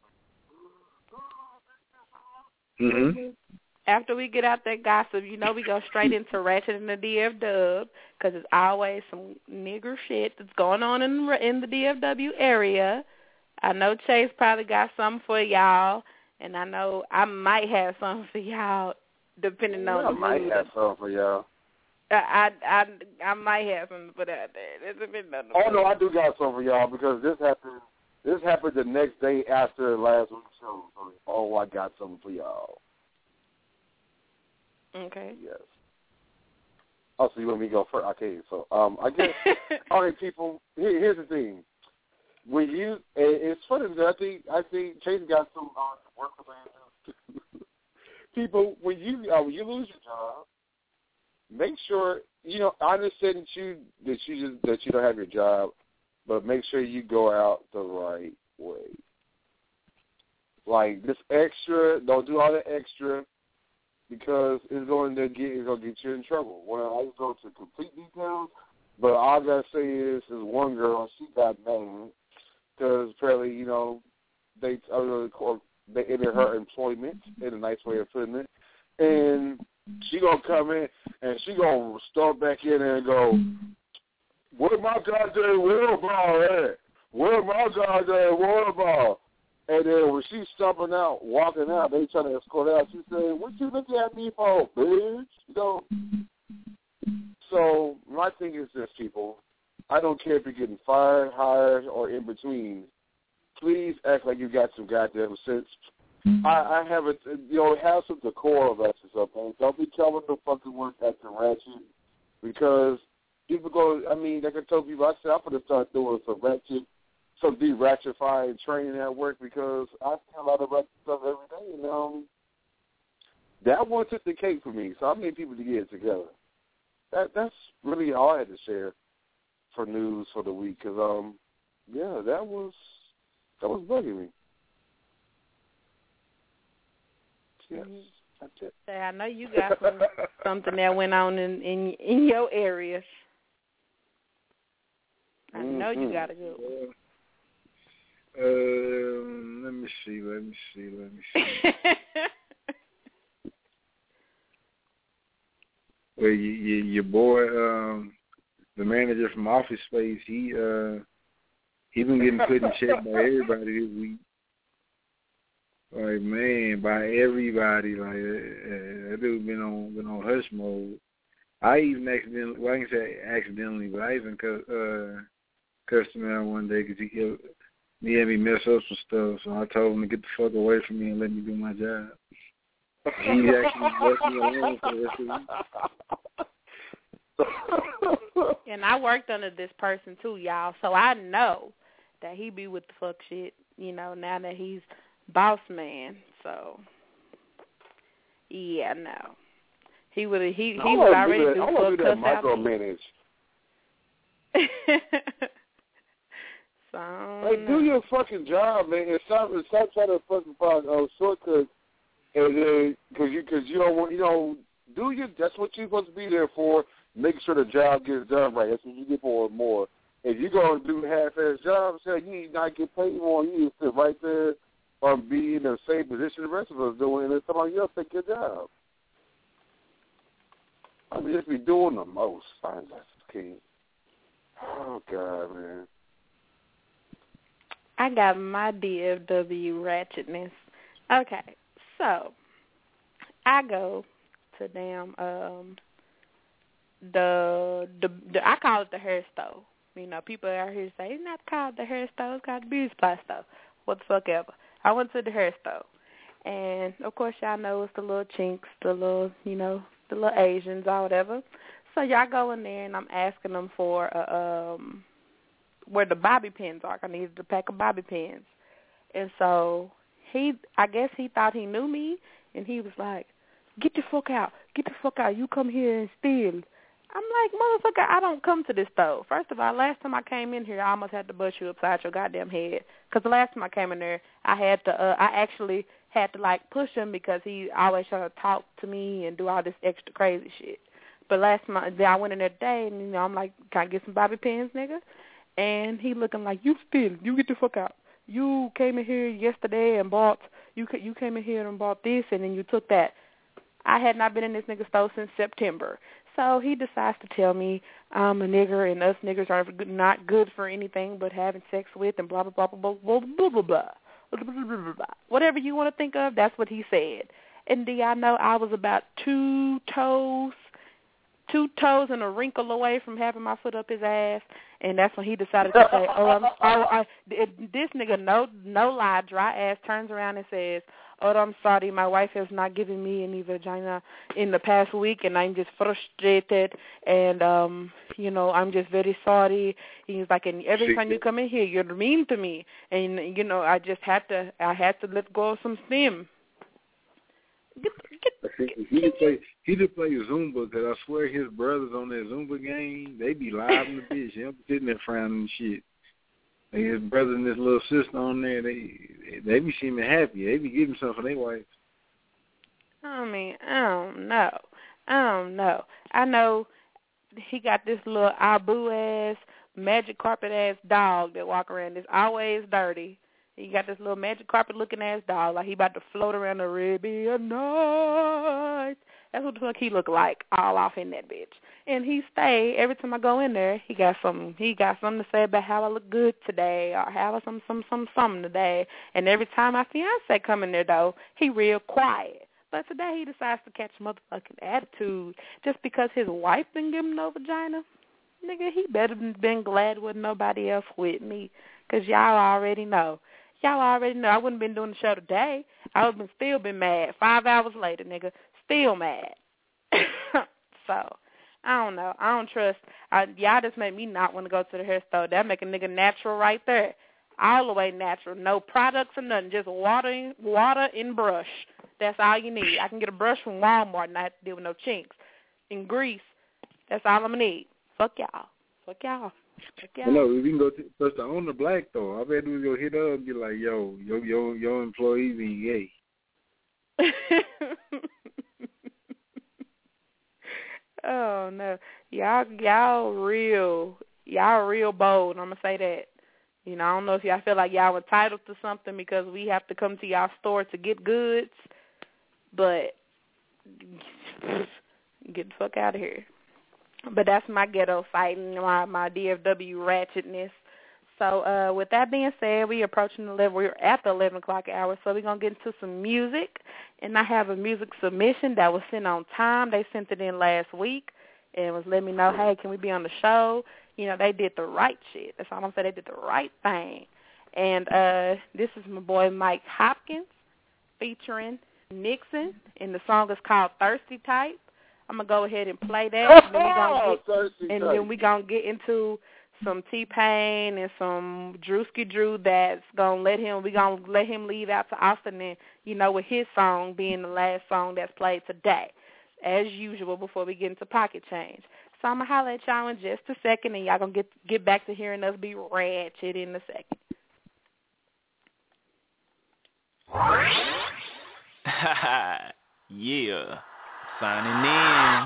Mm-hmm. After we get out that gossip, you know, we go straight into Ratchet and the D F W because there's always some nigger shit that's going on in in the D F W area. I know Chase probably got something for y'all, and I know I might have something for y'all, depending on I the might mood. have something for y'all. I, I, I, I might have something for that. It's depending on the Oh, mood. no, I do got something for y'all because this happened This happened the next day after last week's show. So, oh, I got something for y'all. Okay. Yes. Oh, so you want me to go first? Okay, so um, I guess, all right, people, here, here's the thing. When you, it's funny because I think, I think Chase got some uh, work with him. People, when you, uh, when you lose your job, make sure, you know, I understand that you, that you just, that you don't have your job, but make sure you go out the right way. Like, this extra, don't do all the extra, because it's going to get it's going to get you in trouble. Well, I just go to complete details, but all I got to say is, is one girl, she got mad because apparently, you know, they uh, they ended her employment in a nice way of putting it, and she gonna come in and she gonna start back in there and go, "Where my goddamn water ball at? Where my goddamn water ball?" And then when she's stomping out, walking out, they trying to escort her out. She said, "What you looking at me for, bitch?" You know. So my thing is this, people. I don't care if you're getting fired, hired, or in between. Please act like you got some goddamn sense. I, I have a, you know, have some decorum about yourself, man. Don't be telling the fucking work acting ratchet, because people go. I mean, like I told people, I said I'm gonna start doing some ratchet. Some de-ratchifying training at work because I see a lot of ratchet stuff every day, and um, that one took the cake for me. So I need people to get it together. That that's really all I had to share for news for the week. Cause um, yeah, that was that was bugging me. Yes, that's it. I know you got some, something that went on in, in in your area. I know mm-hmm. you got a good one. Um, let me see, let me see, let me see. Well, you, you, your boy, um, the manager from Office Space, he uh, he been getting put in check by everybody this week. Like, man, by everybody, like uh, that dude been on been on hush mode. I even accidentally, well, I can say accidentally, but I even uh, cussed him out one day because he kept he had me mess up some stuff. So I told him to get the fuck away from me and let me do my job. He actually left me alone for the rest of the week. And I worked under this person too, y'all, so I know that he be with the fuck shit. You know, now that he's boss man, so yeah, no, he would he he I would already do, do I fuck do that cuss out. micromanage. So like, do your fucking job, man, and stop and stop trying to fucking find uh, shortcuts, and then because you because you don't want you know do your that's what you're supposed to be there for. Make sure the job gets done right. That's what you get for more. If you go and do half-ass jobs, you need not get paid more. You need to sit right there or be in the same position the rest of us doing, and then somebody else take your job. I mean, just be doing the most. Fine, that's the key. Oh, God, man. I got my D F W ratchetness. Okay, so I go to damn um the the, the I call it the hair stove. You know, people out here say it's not called the hair stove, it's called the beauty supply stove. What the fuck ever. I went to the hair stove, and of course y'all know it's the little chinks, the little you know the little Asians or whatever. So y'all go in there and I'm asking them for a, um. where the bobby pins are. I needed a pack of bobby pins. And so he, I guess he thought he knew me, and he was like, get the fuck out. Get the fuck out. You come here and steal. I'm like, motherfucker, I don't come to this store. First of all, last time I came in here, I almost had to bust you upside your goddamn head. Because the last time I came in there, I had to, uh, I actually had to, like, push him because he always trying to talk to me and do all this extra crazy shit. But last time I, I went in there today, and, you know, I'm like, can I get some bobby pins, nigga? And he looking like, you steal. You get the fuck out. You came in here yesterday and bought, you you came in here and bought this, and then you took that. I had not been in this nigga store since September. So he decides to tell me I'm a nigger and us niggers are not good for anything but having sex with and blah, blah, blah, blah, blah, blah, blah, blah, blah, blah, blah, blah. Whatever you want to think of, that's what he said. And do y'all know I was about two toes, two toes and a wrinkle away from having my foot up his ass, and that's when he decided to say, oh, I'm, oh I, this nigga, no no lie, dry ass, turns around and says, oh, I'm sorry, my wife has not given me any vagina in the past week, and I'm just frustrated, and, um, you know, I'm just very sorry. He's like, and every time you come in here, you're mean to me, and, you know, I just had to, I had to let go of some steam. Get, get, get, he did play. He did play Zumba because I swear his brothers on that Zumba game, they be live in the bitch. He don't be sitting there frowning and shit. And his brother and his little sister on there, they they be seeming happy. They be giving something for their wife. I mean, I don't know. I don't know. I know he got this little Abu ass, magic carpet ass dog that walk around. It's always dirty. He got this little magic carpet-looking ass dog, like he about to float around the Arabian Nights. That's what the fuck he look like, all off in that bitch. And he stay every time I go in there. He got some. He got something to say about how I look good today, or how I some some some something today. And every time my fiance come in there though, he real quiet. But today he decides to catch motherfucking attitude just because his wife been giving no vagina. Nigga, he better been glad with nobody else with me, cause y'all already know. Y'all already know I wouldn't been doing the show today. I would have been still been mad. Five hours later, nigga, still mad. So, I don't know. I don't trust. I, y'all just made me not want to go to the hair store. That make a nigga natural right there. All the way natural. No products or nothing. Just water, water and brush. That's all you need. I can get a brush from Walmart and not have to deal with no chinks. And grease, that's all I'm going to need. Fuck y'all. Fuck y'all. Fuck y'all. No, we can go to, touch the owner black, though. I bet we go hit up and be like, yo, yo, yo, your employees ain't gay. Oh, no. Y'all, y'all real. Y'all real bold. I'm going to say that. You know, I don't know if y'all feel like y'all entitled to something because we have to come to y'all store to get goods, but get the fuck out of here. But that's my ghetto fighting, my, my D F W ratchetness. So uh, with that being said, we're approaching the eleven, we're at the eleven o'clock hour, so we're going to get into some music. And I have a music submission that was sent on time. They sent it in last week and was letting me know, hey, can we be on the show? You know, they did the right shit. That's all I'm saying. They did the right thing. And uh, this is my boy Mike Hopkins featuring Nixon, and the song is called Thirsty Type. I'm going to go ahead and play that, and then we're gonna get, and then we gonna get into some T-Pain and some Drewski Drew that's going to let him, we're going to let him leave out to Austin, and, you know, with his song being the last song that's played today, as usual, before we get into Pocket Change. So I'm going to holler at y'all in just a second, and y'all going to get get back to hearing us be ratchet in a second. Yeah, signing in.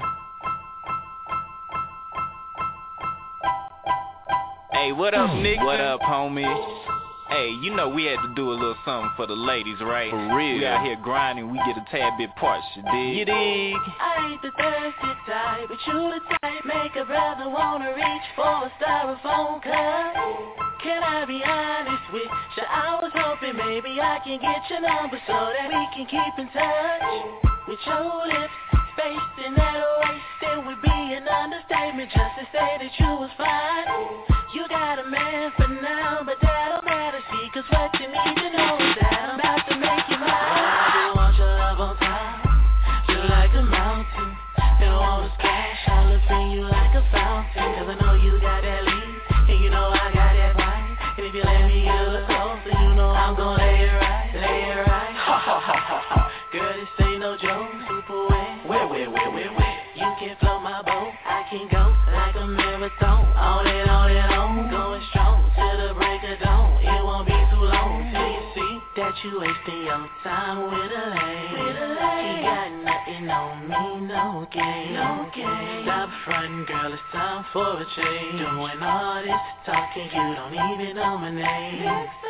Hey, what up, Nick? What up, homie? Hey, you know we had to do a little something for the ladies, right? For real. We out here grinding, we get a tad bit parched, you dig? You dig? I ain't the thirsty type, but you the type make a brother wanna reach for a styrofoam cup. Can I be honest with you? I was hoping maybe I can get your number so that we can keep in touch. With your lips spaced in that waist, it would be an understatement just to say that you was fine. You got a man for now, but that don't matter, see, cause what you need to know is that I'm about to make you mine. I do want your love on top, you're like a mountain. Don't want to splash, I'll look in you like a fountain. Cause I know you got that lead, and you know I got that right. And if you let me get a little closer, you know I'm gonna lay it right, lay it right. Ha ha ha ha ha. Girl, this ain't no joke, super wet, wet, wet, wet, wet, wet. You can float my boat, I can go like a marathon. On and on and on, going strong till the break of dawn. It won't be too long till you see that you wasting your time with a lame. With a lame. You got nothing on me, no game, no game. Stop frontin', girl, it's time for a change. Doing all this talking, you don't even know my name.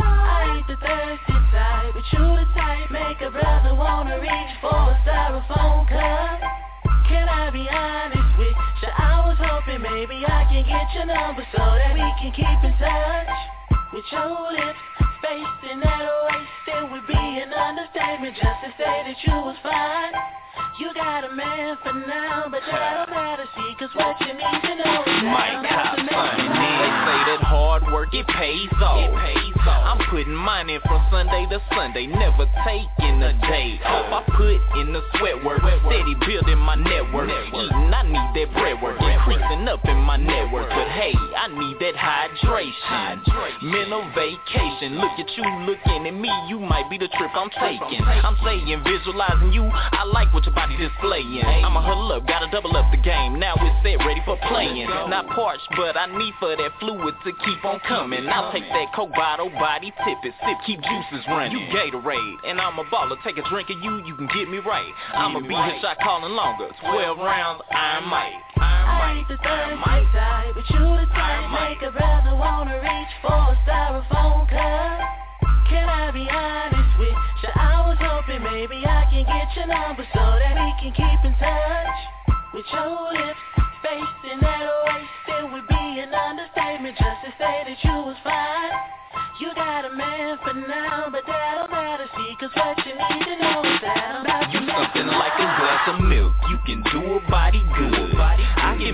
I ain't the thirsty type, but you the type make a brother wanna reach for a styrofoam cup. Can I be honest with you? I was hoping maybe I can get your number so that we can keep in touch. With your lips spaced in that waist, it would be an understatement just to say that you was fine. You got a man for now, but that don't matter, see, cause what you need to know is that Mike I'm about to make you mine. They say that hard work, it pays off. It pays off. I'm putting mine in from Sunday to Sunday, never taking a day off. I put in the sweat work, steady building my network. Eating, I need that bread work, increasing up in my network. But hey, I need that hydration, mental vacation. Look at you looking at me, you might be the trip I'm taking. I'm saying visualizing you, I like what your body displaying. I'ma huddle up, gotta double up the game. Now it's set, ready for playing. Not parched, but I need for that fluid to keep on coming. I'll take that Coke bottle, body tip it, sip, keep juices running. You Gatorade, and I'm a baller. Take a drink of you, you can get me right. I'ma be his shot calling longer. Twelve rounds, I'm Mike. I ain't the thirsty type, but you the type make a brother wanna reach for a styrofoam cup. Can I be honest with you? I was hoping maybe I can get your number so that we can keep in touch. With your lips spaced in that waist, it would be an understatement just to say that you was fine. You got a man for now, but that don't matter, see, cause what you need to know is that I'm about to you something like a glass of milk, you can do a body good. I can be your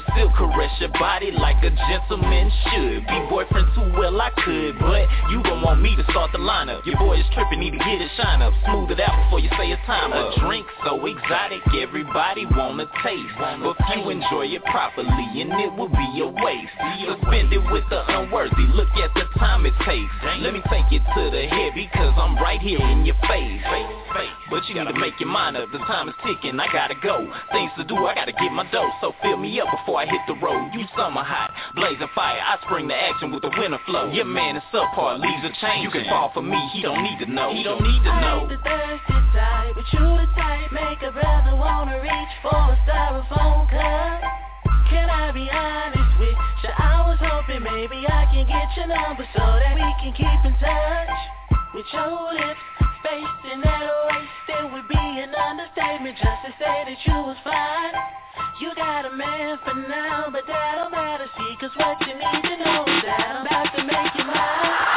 silk, caress your body like a gentleman should. Be boyfriend too well I could, but you gon' want me to start the lineup. Your boy is trippin', need to get his shine up. Smooth it out before you say it's time up. A drink so exotic, everybody wanna taste, but few enjoy it properly, and it will be a waste. Suspended with the unworthy, look at the time it takes. Let me take it to the head, because I'm right here in your face. But you gotta make your mind up, the time is ticking, I gotta go. Things to do, I gotta get my dough, so fill me up before I hit the road. You summer hot, blazing fire, I spring the action with the winter flow. Your man is subpar, leaves a change. You can fall for me, he don't need to know. He don't need to know. I ain't the thirsty type, but you the type make a brother wanna reach for a styrofoam cup. Can I be honest with you? I was hoping maybe I can get your number so that we can keep in touch. With your lips facing that waist, it would be an understatement just to say that you was fine. You got a man for now, but that don't matter, see, cause what you need to know is that I'm about to make you mine.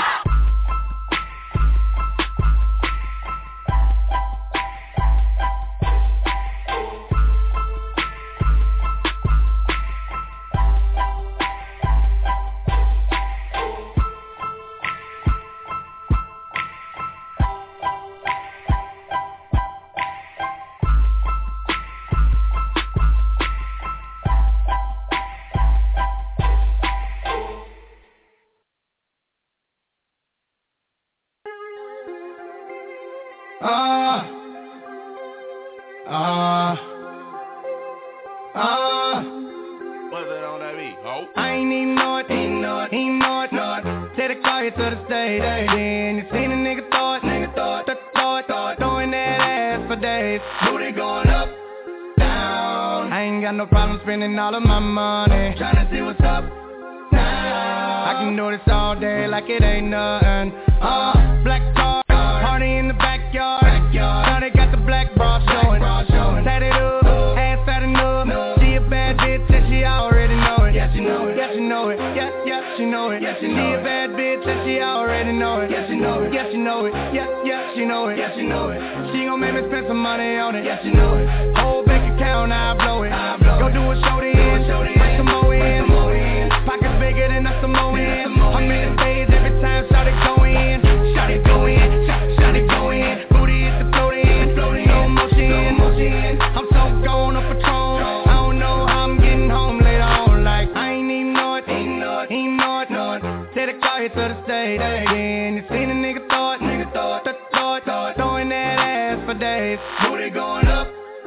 Ah, ah, ah. What's that on that beat? Oh. I ain't even know it, ain't know it, ain't know it, know it. Take the car here to the stage, then you seen a nigga throw it, nigga throw it, throw it, throw it, throwing that ass for days. Booty going up, down. I ain't got no problem spending all of my money, tryna see what's up now. I can do this all day like it ain't nothing. Uh, black car, party in the backyard. Now they got the black bra showing. Tat it up, ass fat enough. She a bad bitch and she already know it. Yes, she know it. Yes, she know it. Yes, yes, she know it. Yes, she know it. She a bad bitch and she already know it. Yes, she know it. Yes, she know it. Yes, yes, she know it. Yes, she know it. She gon' make me spend some money on it. Yes, she know it. Whole bank account, I blow it. Go do a show then, bring some more in. Pockets bigger than a Samoan. I'm in the stage every time, shout it go in. Shout it go in. Shout it go in. Booty is the floating. Slow motion. I'm so gone on Patron. I don't know how I'm getting home later on. Like I ain't even know it. Ain't know it. Ain't know it. Know it. Take the car here to the stage. Then you seen a nigga throw it. Nigga throw it. Throw it. Throw it. Throwing that ass for days. Booty going up,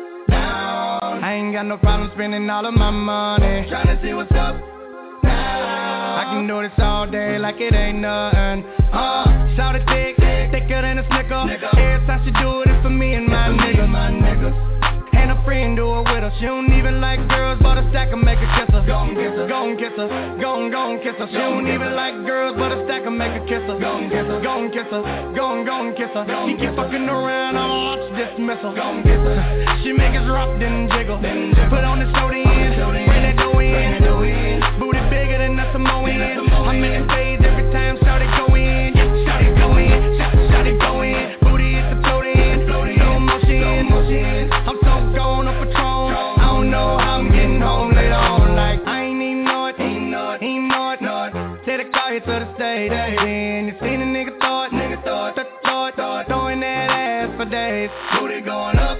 down. I ain't got no problem spending all of my money, tryna see what's up now. I can do this all day like it ain't nothing. Uh, shout it thick, thicker than a snicker. Every time she do it, it's for me and my niggas. My niggas. And a friend do it with her. She don't even like girls, but a stack of make her kiss her. Gon' kiss her, gon' kiss her, gon' gon' kiss her. She don't even like girls, but a stack of make her kiss her. Gon' kiss her, gon' kiss her, gon' gon' kiss her. She keep fucking around, I'ma launch dismissal. Gon' kiss her. She make us rock then jiggle. Put on the show then, bring that dough in. Booty bigger than a Samoan. I'm in the stage every time, shout it go in. Shout it go in, shout it go in. Booty is the floating, slow motion. I'm so gone on Patron. I don't know how I'm getting home later on. Like I ain't even know it, ain't know it, ain't know it, know it. Take the car here to the stage, then you seen a nigga throw it, nigga throw it, throw it, throw it, throwing that ass for days. Booty going up,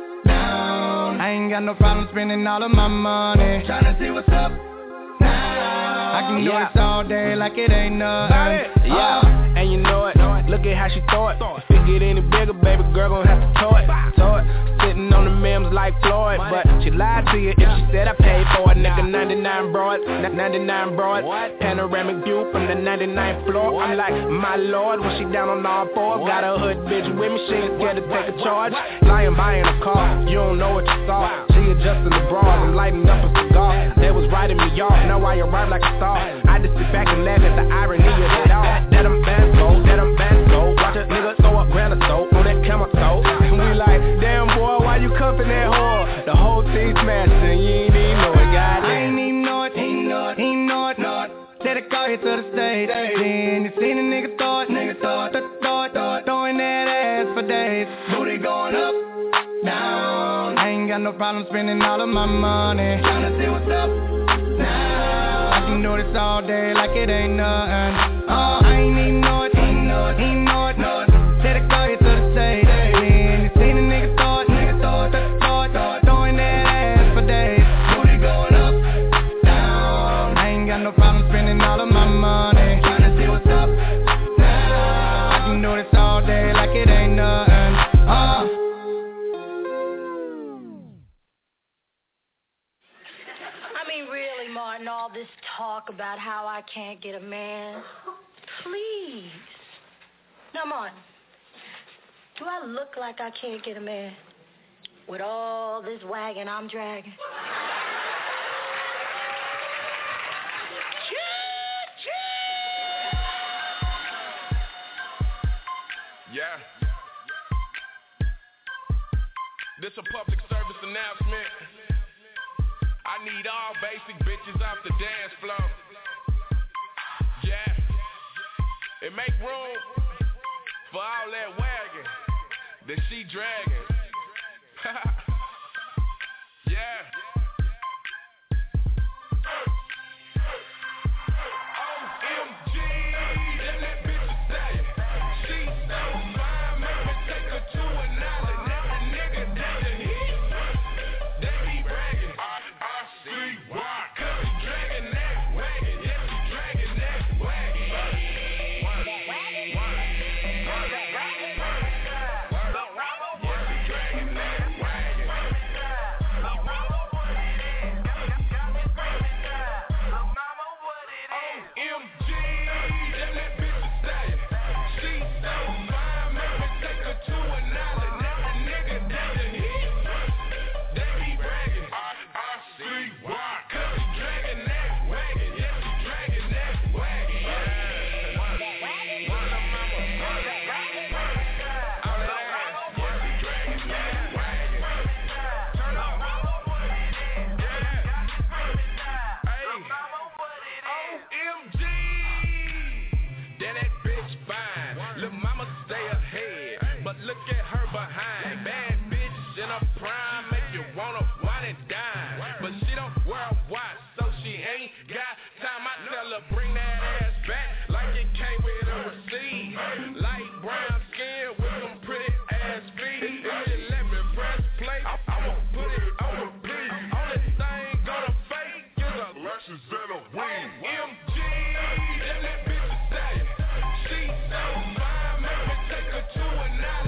down. I ain't got no problem spending all of my money, tryna see what's up now. I can do yeah. this all day like it ain't nothing. Yeah, uh, and you know it. Look at how she throw it. If it get any bigger, baby girl gon' have to tow it. Tow it. Sitting on the memes like Floyd, but she lied to you if she said I paid for it. Nigga, ninety-nine broad, ninety-nine broad. Panoramic view from the ninety-ninth floor. I'm like, my lord, when she down on all fours. Got a hood bitch with me, she ain't scared to take a charge. Lying buying a car, you don't know what you saw. She adjusting the bra and lighting up a cigar. They was writing me off, now I arrive like a star. I just sit back and laugh at the irony of it all. That I'm Vasco, that I'm Vasco. Watch a nigga throw up grand soap on that camel toe. And we like, damn boy, why you cuffing that whore? The whole team smashing, you ain't even know it, goddamn. I ain't even know it, ain't know it, ain't know it, know it. Take the car here to the stage, then you seen a nigga throw it, nigga throw it, throw it, throw it, throwing that ass for days. Booty going up, down. I ain't got no problem spending all of my money, tryna see what's up can do this all day like it ain't nothing. Uh, I ain't need no it, ain't no it, ain't no it, no it. Said I call you to the stage. Then you seen a nigga throw it, nigga throw it, throw it, throw it, throwing that ass for days. Booty going up, down. I ain't got no problem spending all of my money. Tryna see what's up now. I can do this all day like it ain't nothing. Uh. I mean, really, Martin, all this talk about how I can't get a man. Please. Now, Martin, do I look like I can't get a man with all this wagon I'm dragging? Yeah. This a public service announcement. I need all basic bitches off the dance floor. Yeah. And make room for all that wagon that she dragging. Yeah. O M G, then that bitch is saying she so fine, make me take her to an island. Every nigga that the heat, they be bragging. I, I see why, cause she dragging that wagon. Yeah, she dragging that wagon. Look at her behind, bad bitch in her prime, make you wanna wine and dine. But she don't wear a watch, so she ain't got time. I tell her bring that ass back like it came with a receipt. Light brown skin with some pretty ass feet. If you let me press play, I'ma put it on repeat. Only thing gonna fake is a lashes and a wing. M G, then that bitch is saying she so fine, make me take her to an island.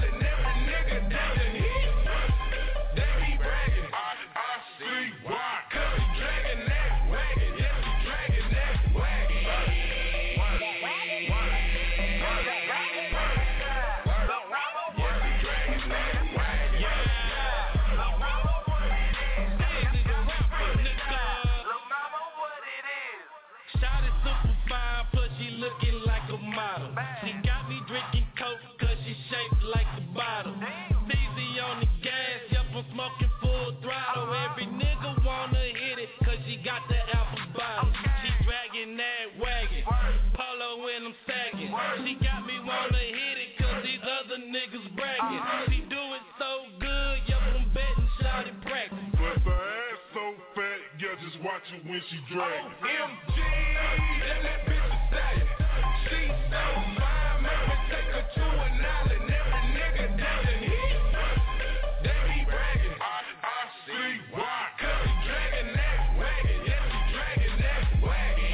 Looking like a model. She got me drinking coke cause she shaped like a bottle. Easy on the gas, yep, I'm smoking full throttle. Every nigga wanna hit it cause she got the apple bottom. She dragging that wagon, polo when I'm sagging. She got me wanna hit it cause these other niggas bragging. She do it so good, yep, I'm betting shawty practice. But her ass so fat, yeah, just watch it when she drag. M G, then that bitch is saying she so fine, make me take her to an island. Every nigga that the heat, they be bragging. I, I see why, cause she dragging that wagon. Yeah, she dragging that wagon.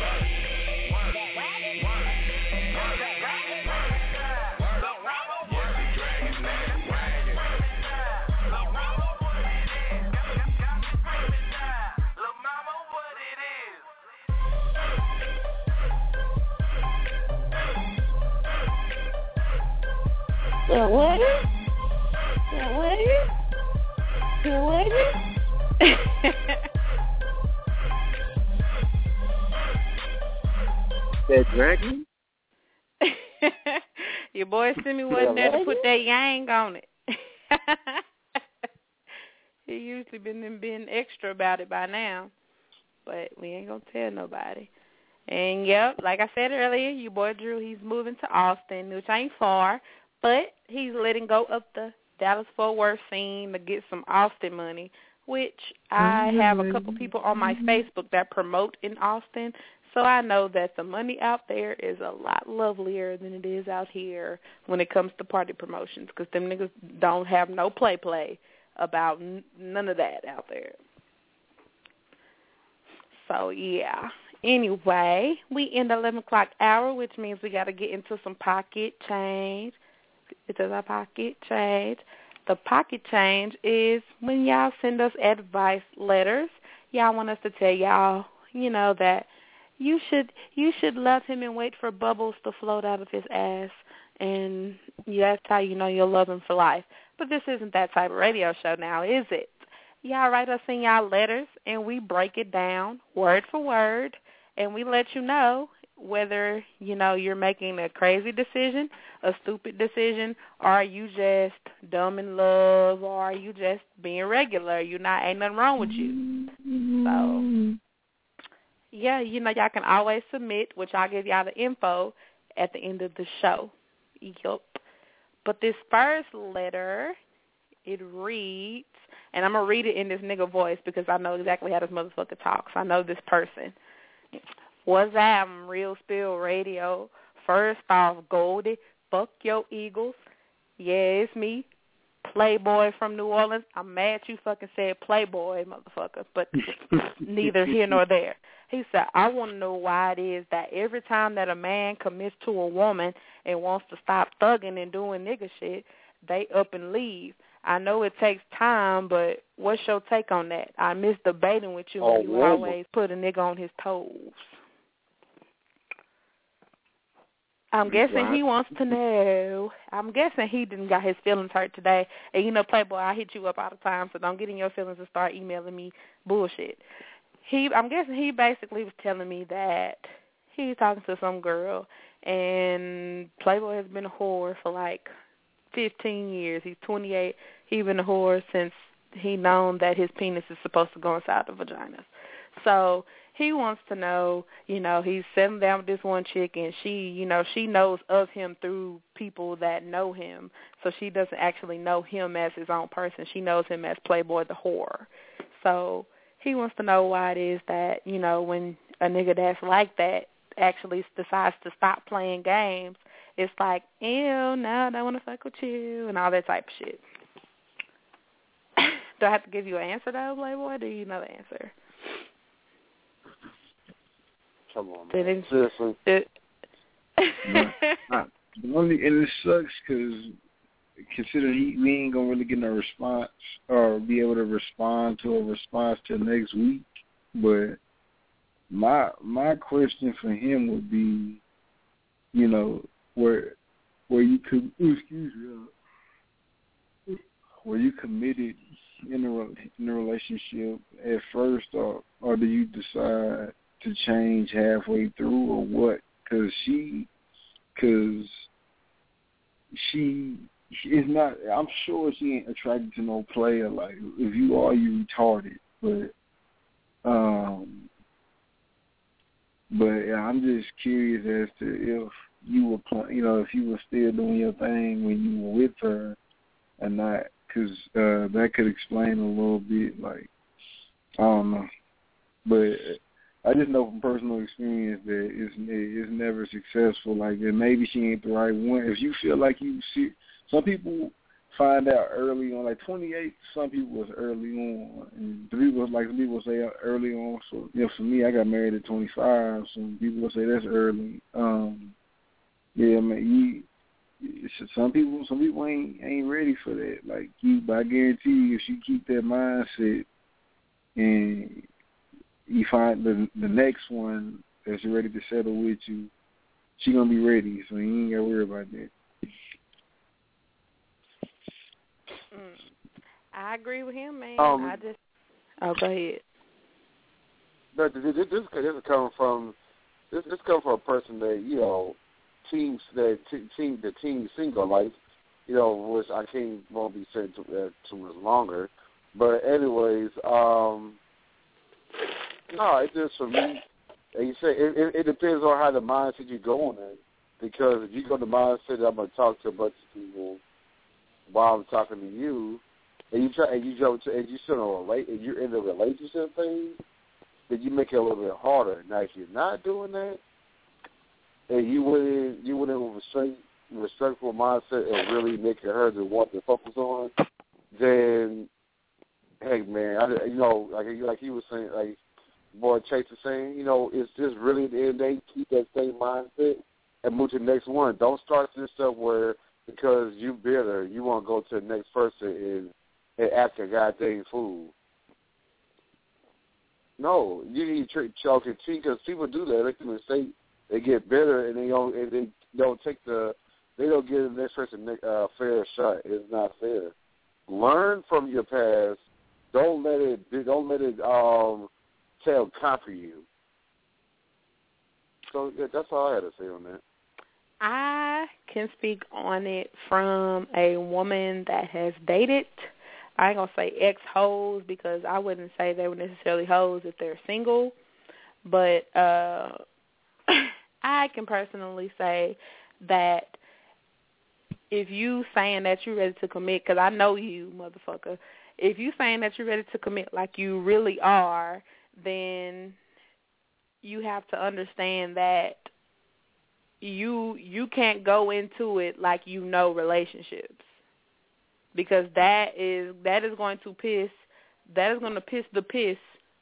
Yeah, what? Yeah, what? Yeah, what? That dragon? Your boy Simi wasn't there to put that yang on it. He usually been been extra about it by now, but we ain't gonna tell nobody. And yep, like I said earlier, your boy Drew, he's moving to Austin, which ain't far, but he's letting go of the Dallas-Fort Worth scene to get some Austin money, which I have a couple people on my Facebook that promote in Austin. So I know that the money out there is a lot lovelier than it is out here when it comes to party promotions, because them niggas don't have no play-play about n- none of that out there. So, yeah. Anyway, we in the eleven o'clock hour, which means we got to get into some pocket change. It does our pocket change. The pocket change is when y'all send us advice letters. Y'all want us to tell y'all, you know, that you should you should love him and wait for bubbles to float out of his ass, and that's how you know you'll love him for life. But this isn't that type of radio show now, is it? Y'all write us in y'all letters, and we break it down word for word, and we let you know whether, you know, you're making a crazy decision, a stupid decision, or are you just dumb in love, or are you just being regular? You're not, ain't nothing wrong with you. So, yeah, you know, y'all can always submit, which I'll give y'all the info at the end of the show. Yup. But this first letter, it reads, and I'm going to read it in this nigga voice because I know exactly how this motherfucker talks. I know this person. What's up, Real Spill Radio? First off, Goldie, fuck your Eagles. Yeah, it's me, Playboy from New Orleans. I'm mad you fucking said Playboy, motherfucker, but neither here nor there. He said, I want to know why it is that every time that a man commits to a woman and wants to stop thugging and doing nigga shit, they up and leave. I know it takes time, but what's your take on that? I miss debating with you oh, when you woman. always put a nigga on his toes. I'm guessing right. he wants to know. I'm guessing he didn't got his feelings hurt today. And, you know, Playboy, I hit you up all the time, so don't get in your feelings and start emailing me bullshit. He, I'm guessing he basically was telling me that he's talking to some girl, and Playboy has been a whore for, like, fifteen years. He's twenty-eight. He's been a whore since he known that his penis is supposed to go inside the vagina. So he wants to know, you know, he's settling down with this one chick, and she, you know, she knows of him through people that know him. So she doesn't actually know him as his own person. She knows him as Playboy the whore. So he wants to know why it is that, you know, when a nigga that's like that actually decides to stop playing games, it's like, ew, no, I don't want to fuck with you, and all that type of shit. Do I have to give you an answer, though, Playboy? Do you know the answer? Come on, man. It, Seriously. It, not, only, and it sucks because considering he, we ain't going to really get no response or be able to respond to a response till next week. But my my question for him would be, you know, where where you could excuse me, were you committed in a in a relationship at first, or or do you decide to change halfway through, or what? Because she, because she, she is not. I'm sure she ain't attracted to no player. Like, if you are, you retarded. But um, but yeah, I'm just curious as to if you were, pl- you know, if you were still doing your thing when you were with her or not, because uh, that could explain a little bit. Like, I don't know, but I just know from personal experience that it's it's never successful. Like, that maybe she ain't the right one. If you feel like you see, some people find out early on, like twenty-eight. Some people was early on, and the people like some people say early on. So, you know, for me, I got married at twenty-five. Some people will say that's early. Um, yeah, man, you. Some people, some people ain't ain't ready for that. Like, you, but I guarantee you, if you keep that mindset and you find the the next one that's ready to settle with you, she gonna be ready. So you ain't gotta worry about that. Mm. I agree with him, man. Um, I just oh, go ahead. No, this this this is coming from this this comes from a person that, you know, teams that t- team the team single life, you know, which I can't won't be said too, uh, too much longer. But anyways, um, no, it's just for me. And you say it, it, it depends on how the mindset you go on it. Because if you go to the mindset that I'm going to talk to a bunch of people while I'm talking to you, and you try and you jump to and you still in a relate and you're in a relationship phase, then you make it a little bit harder. Now, if you're not doing that, and you went in, you went in with a straight, respectful mindset and really making her to want to focus on, then, hey, man, I, you know, like like he was saying, like boy Chase was saying, you know, it's just really at the end of the day, keep that same mindset and move to the next one. Don't start this stuff where because you bitter, you want to go to the next person and, and act a goddamn fool. No, you need to chalk it because people do that. They make a mistake. They get bitter and they don't. And they don't take the. They don't give the next person a uh, fair shot. It's not fair. Learn from your past. Don't let it. Don't let it um, tell conquer you. So yeah, that's all I had to say on that. I can speak on it from a woman that has dated. I ain't going to say ex-hoes because I wouldn't say they were necessarily hoes if they're single. But uh, I can personally say that if you saying that you're ready to commit, because I know you, motherfucker, if you saying that you're ready to commit like you really are, then you have to understand that you you can't go into it like you know relationships. Because that is that is going to piss that is going to piss the piss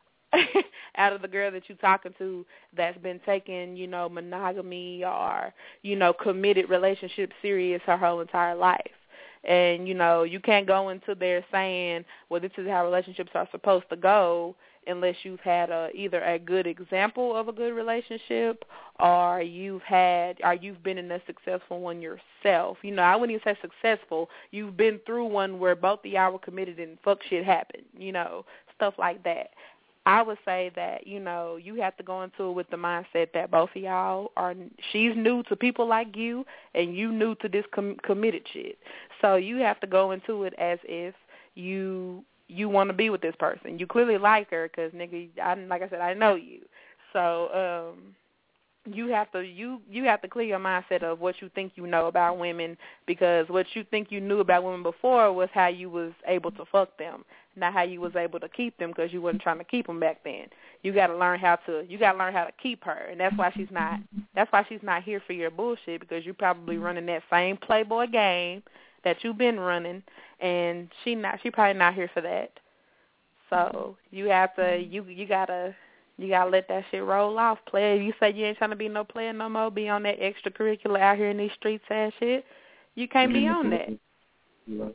out of the girl that you're talking to that's been taking, you know, monogamy or, you know, committed relationships serious her whole entire life. And, you know, you can't go into there saying, well, this is how relationships are supposed to go unless you've had a, either a good example of a good relationship or you've had or you've been in a successful one yourself. You know, I wouldn't even say successful. You've been through one where both of y'all were committed and fuck shit happened, you know, stuff like that. I would say that, you know, you have to go into it with the mindset that both of y'all are, she's new to people like you and you new to this com- committed shit. So you have to go into it as if you you want to be with this person. You clearly like her because, nigga, I, like I said, I know you. So um, you have to you you have to clear your mindset of what you think you know about women because what you think you knew about women before was how you was able to fuck them, not how you was able to keep them because you wasn't trying to keep them back then. You got to learn how to you got to learn how to keep her, and that's why she's not that's why she's not here for your bullshit because you're probably running that same Playboy game that you've been running, and she not she probably not here for that. So you have to you you gotta you gotta let that shit roll off. Player, you say you ain't trying to be no player no more. Be on that extracurricular out here in these streets ass shit. You can't be on that. No.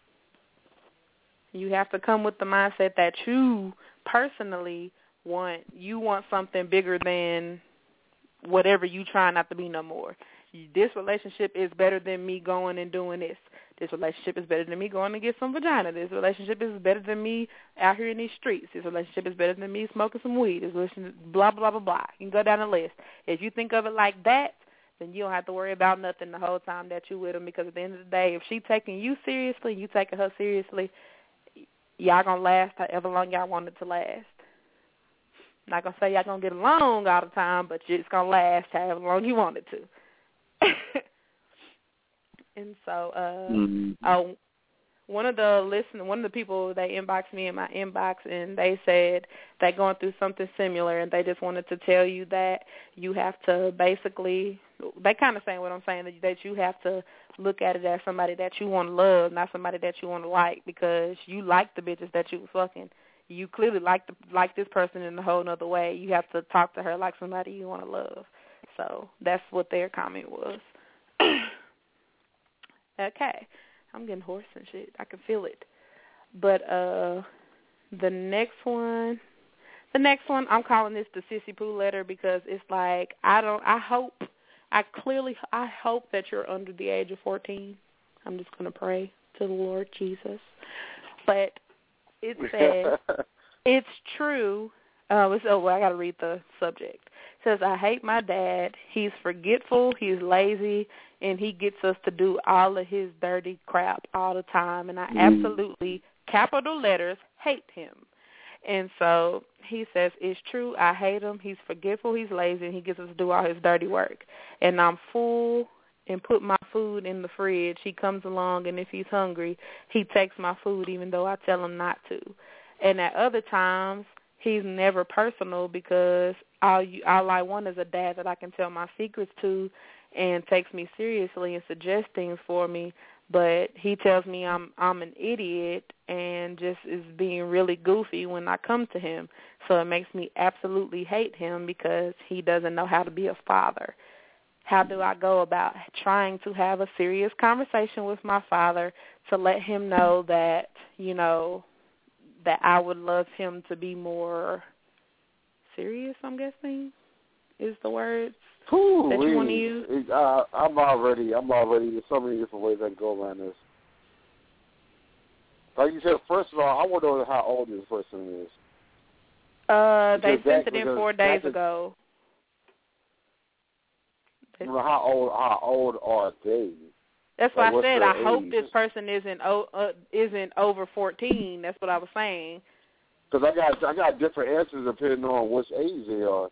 You have to come with the mindset that you personally want. You want something bigger than whatever you trying not to be no more. This relationship is better than me going and doing this. This relationship is better than me going to get some vagina. This relationship is better than me out here in these streets. This relationship is better than me smoking some weed. This relationship, blah, blah, blah, blah. You can go down the list. If you think of it like that, then you don't have to worry about nothing the whole time that you with them because at the end of the day, if she taking you seriously, you taking her seriously, y'all going to last however long y'all want it to last. Not going to say y'all going to get along all the time, but it's going to last however long you want it to. And so, uh, mm-hmm. uh, one of the listen, one of the people they inboxed me in my inbox, and they said they're going through something similar, and they just wanted to tell you that you have to basically, they kind of saying what I'm saying, that, that you have to look at it as somebody that you want to love, not somebody that you want to like, because you like the bitches that you was fucking. You clearly like the, like this person in a whole other way. You have to talk to her like somebody you want to love. So that's what their comment was. Okay. I'm getting hoarse and shit. I can feel it. But uh, the next one, the next one, I'm calling this the Sissy Poo letter because it's like, I don't, I hope, I clearly, I hope that you're under the age of fourteen. I'm just going to pray to the Lord Jesus. But it says, it's true. Uh, so, well, I got to read the subject. It says, I hate my dad. He's forgetful. He's lazy. And he gets us to do all of his dirty crap all the time. And I absolutely, capital letters, hate him. And so he says, it's true, I hate him. He's forgetful, he's lazy, and he gets us to do all his dirty work. And I'm full and put my food in the fridge. He comes along, and if he's hungry, he takes my food even though I tell him not to. And at other times, he's never personal because all, you, all I want is a dad that I can tell my secrets to and takes me seriously and suggests things for me. But he tells me I'm I'm an idiot and just is being really goofy when I come to him. So it makes me absolutely hate him because he doesn't know how to be a father. How do I go about trying to have a serious conversation with my father to let him know that, you know, that I would love him to be more serious, I'm guessing, is the word Ooh, that you want to use? It, uh, I'm already, I'm already, there's so many different ways I can go around this. Like you said, first of all, I want to know how old this person is. Uh, they Because sent it in four days ago. You know, how old, how old are they? That's like, what I said. I age? hope this person isn't o- uh, isn't over fourteen. That's what I was saying. Because I got I got different answers depending on which age they are.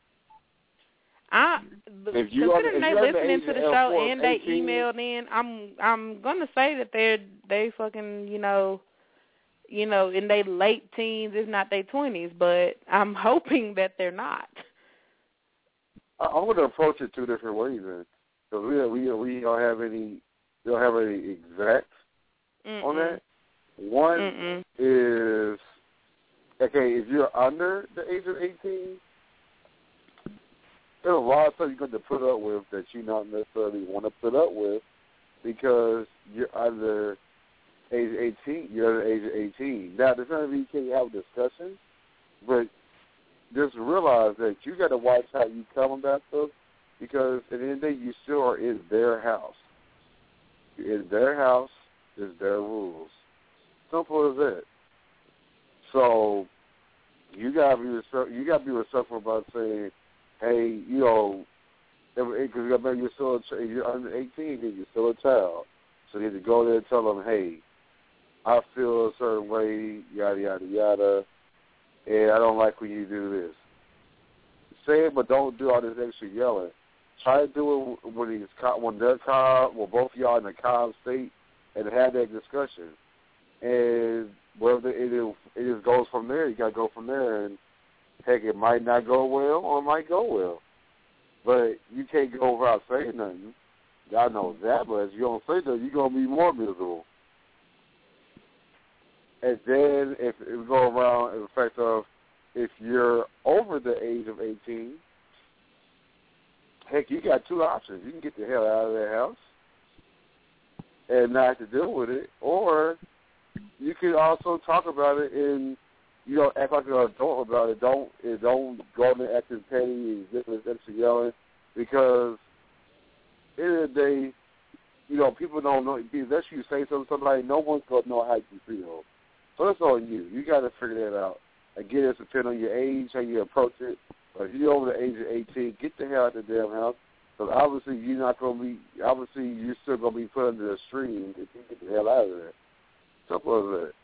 I if you considering are, if they the listening to the show and they eighteen, emailed in, I'm I'm gonna say that they're they fucking you know, you know in their late teens, if not their twenties. But I'm hoping that they're not. I'm going to approach it two different ways, then, because we we we don't have any we don't have any exact Mm-mm. on that. One Mm-mm. is okay if you're under the age of eighteen. There's a lot of stuff you're going to put up with that you not necessarily want to put up with because you're under age eighteen. You're under the age of eighteen. Now, there's not you can't have a discussion, but just realize that you got to watch how you come about stuff because at the end of the day, you still are in their house. You're in their house. It's their rules. Simple as that. So you gotta be respect, you gotta be respectful about saying, hey, you know, because maybe you're still a, if you're under eighteen, then you're still a child. So you need to go there and tell them, hey, I feel a certain way, yada yada yada. And I don't like when you do this. Say it, but don't do all this extra yelling. Try to do it when he's when they're calm, when both of y'all in a calm state, and have that discussion. And whether it is, it just goes from there. You got to go from there. And heck, it might not go well, or it might go well. But you can't go without saying nothing. God knows that, but if you don't say nothing, you're gonna be more miserable. And then if it go around in the fact of if you're over the age of eighteen, heck, you got two options. You can get the hell out of that house and not have to deal with it, or you can also talk about it and, you know, act like an adult about it. Don't it don't go in there acting petty and ridiculous, extra yelling, because at the end of the day, you know, people don't know. Unless you say something to somebody, no one's going to know how you feel. So it's on you. You got to figure that out. Again, it's depending on your age, how you approach it. But if you're over the age of eighteen, get the hell out of the damn house. Because obviously you're not going to be, obviously you're still going to be put under the stream if you get the hell out of there. Simple as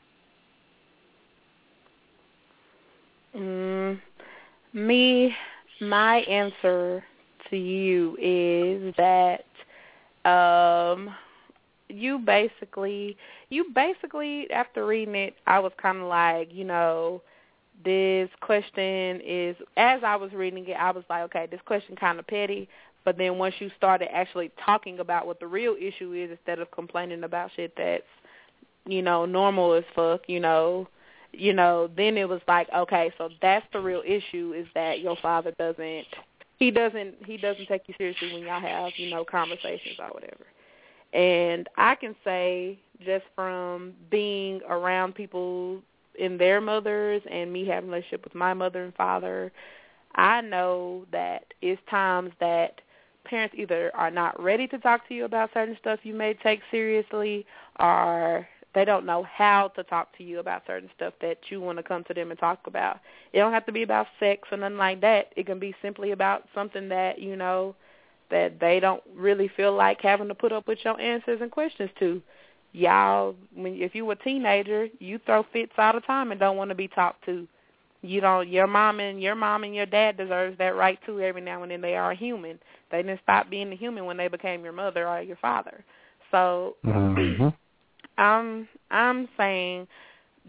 that. Mm, me, my answer to you is that um, you basically, you basically, after reading it, I was kind of like, you know, this question is, as I was reading it, I was like, okay, this question kind of petty. But then once you started actually talking about what the real issue is, instead of complaining about shit that's, you know, normal as fuck, you know, you know, then it was like, okay, so that's the real issue, is that your father doesn't, he doesn't, he doesn't take you seriously when y'all have, you know, conversations or whatever. And I can say, just from being around people and their mothers and me having a relationship with my mother and father, I know that it's times that parents either are not ready to talk to you about certain stuff you may take seriously, or they don't know how to talk to you about certain stuff that you want to come to them and talk about. It don't have to be about sex or nothing like that. It can be simply about something that, you know, that they don't really feel like having to put up with your answers and questions to. Y'all, when if you were a teenager, you throw fits all the time and don't want to be talked to. You don't. Your mom and your mom and your dad deserves that right too. Every now and then, they are human. They didn't stop being a human when they became your mother or your father. So, mm-hmm. I'm I'm saying, just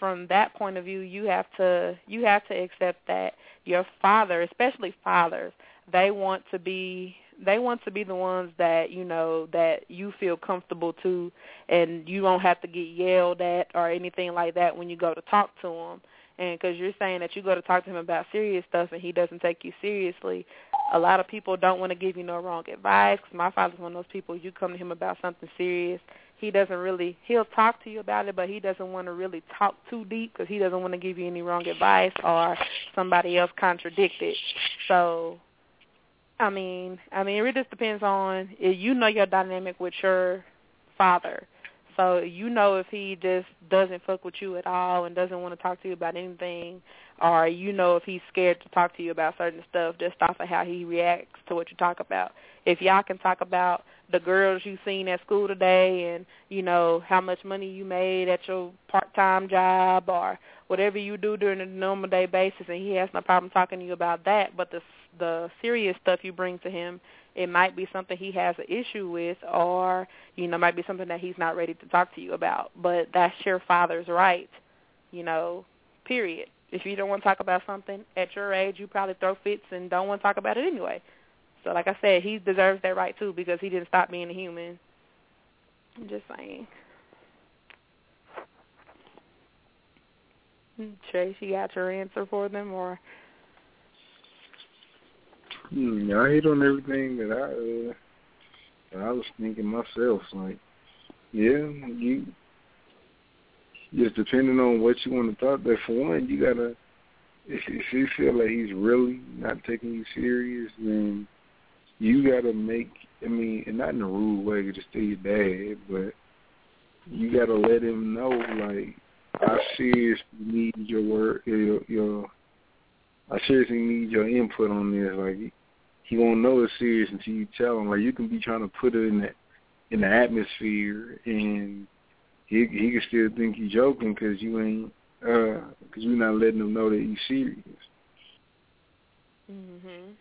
from that point of view, you have to you have to accept that your father, especially fathers, they want to be they want to be the ones that, you know, that you feel comfortable to, and you don't have to get yelled at or anything like that when you go to talk to him. And because you're saying that you go to talk to him about serious stuff and he doesn't take you seriously, a lot of people don't want to give you no wrong advice. Because my father's one of those people, you come to him about something serious, he doesn't really, he'll talk to you about it, but he doesn't want to really talk too deep because he doesn't want to give you any wrong advice or somebody else contradict it. So, I mean, I mean, it just depends on, you know your dynamic with your father. So you know if he just doesn't fuck with you at all and doesn't want to talk to you about anything, or you know if he's scared to talk to you about certain stuff just off of how he reacts to what you talk about. If y'all can talk about the girls you seen at school today and, you know, how much money you made at your part-time job or whatever you do during a normal day basis, and he has no problem talking to you about that, but the the serious stuff you bring to him, it might be something he has an issue with, or, you know, might be something that he's not ready to talk to you about. But that's your father's right, you know, period. If you don't want to talk about something at your age, you probably throw fits and don't want to talk about it anyway. So like I said, he deserves that right too because he didn't stop being a human. I'm just saying. Trace, you got your answer for them, or? Hmm, I hit on everything that I uh, that I was thinking myself. Like, yeah, you just depending on what you want to talk. But for one, you gotta, if, if you feel like he's really not taking you serious, then you gotta make. I mean, and not in a rude way, just still your dad, but you gotta let him know, like, I seriously need your word, your, your I seriously need your input on this. Like, he won't know it's serious until you tell him. Like, you can be trying to put it in the in the atmosphere, and he he can still think you're joking because you ain't uh because you're not letting him know that you're serious. Mhm.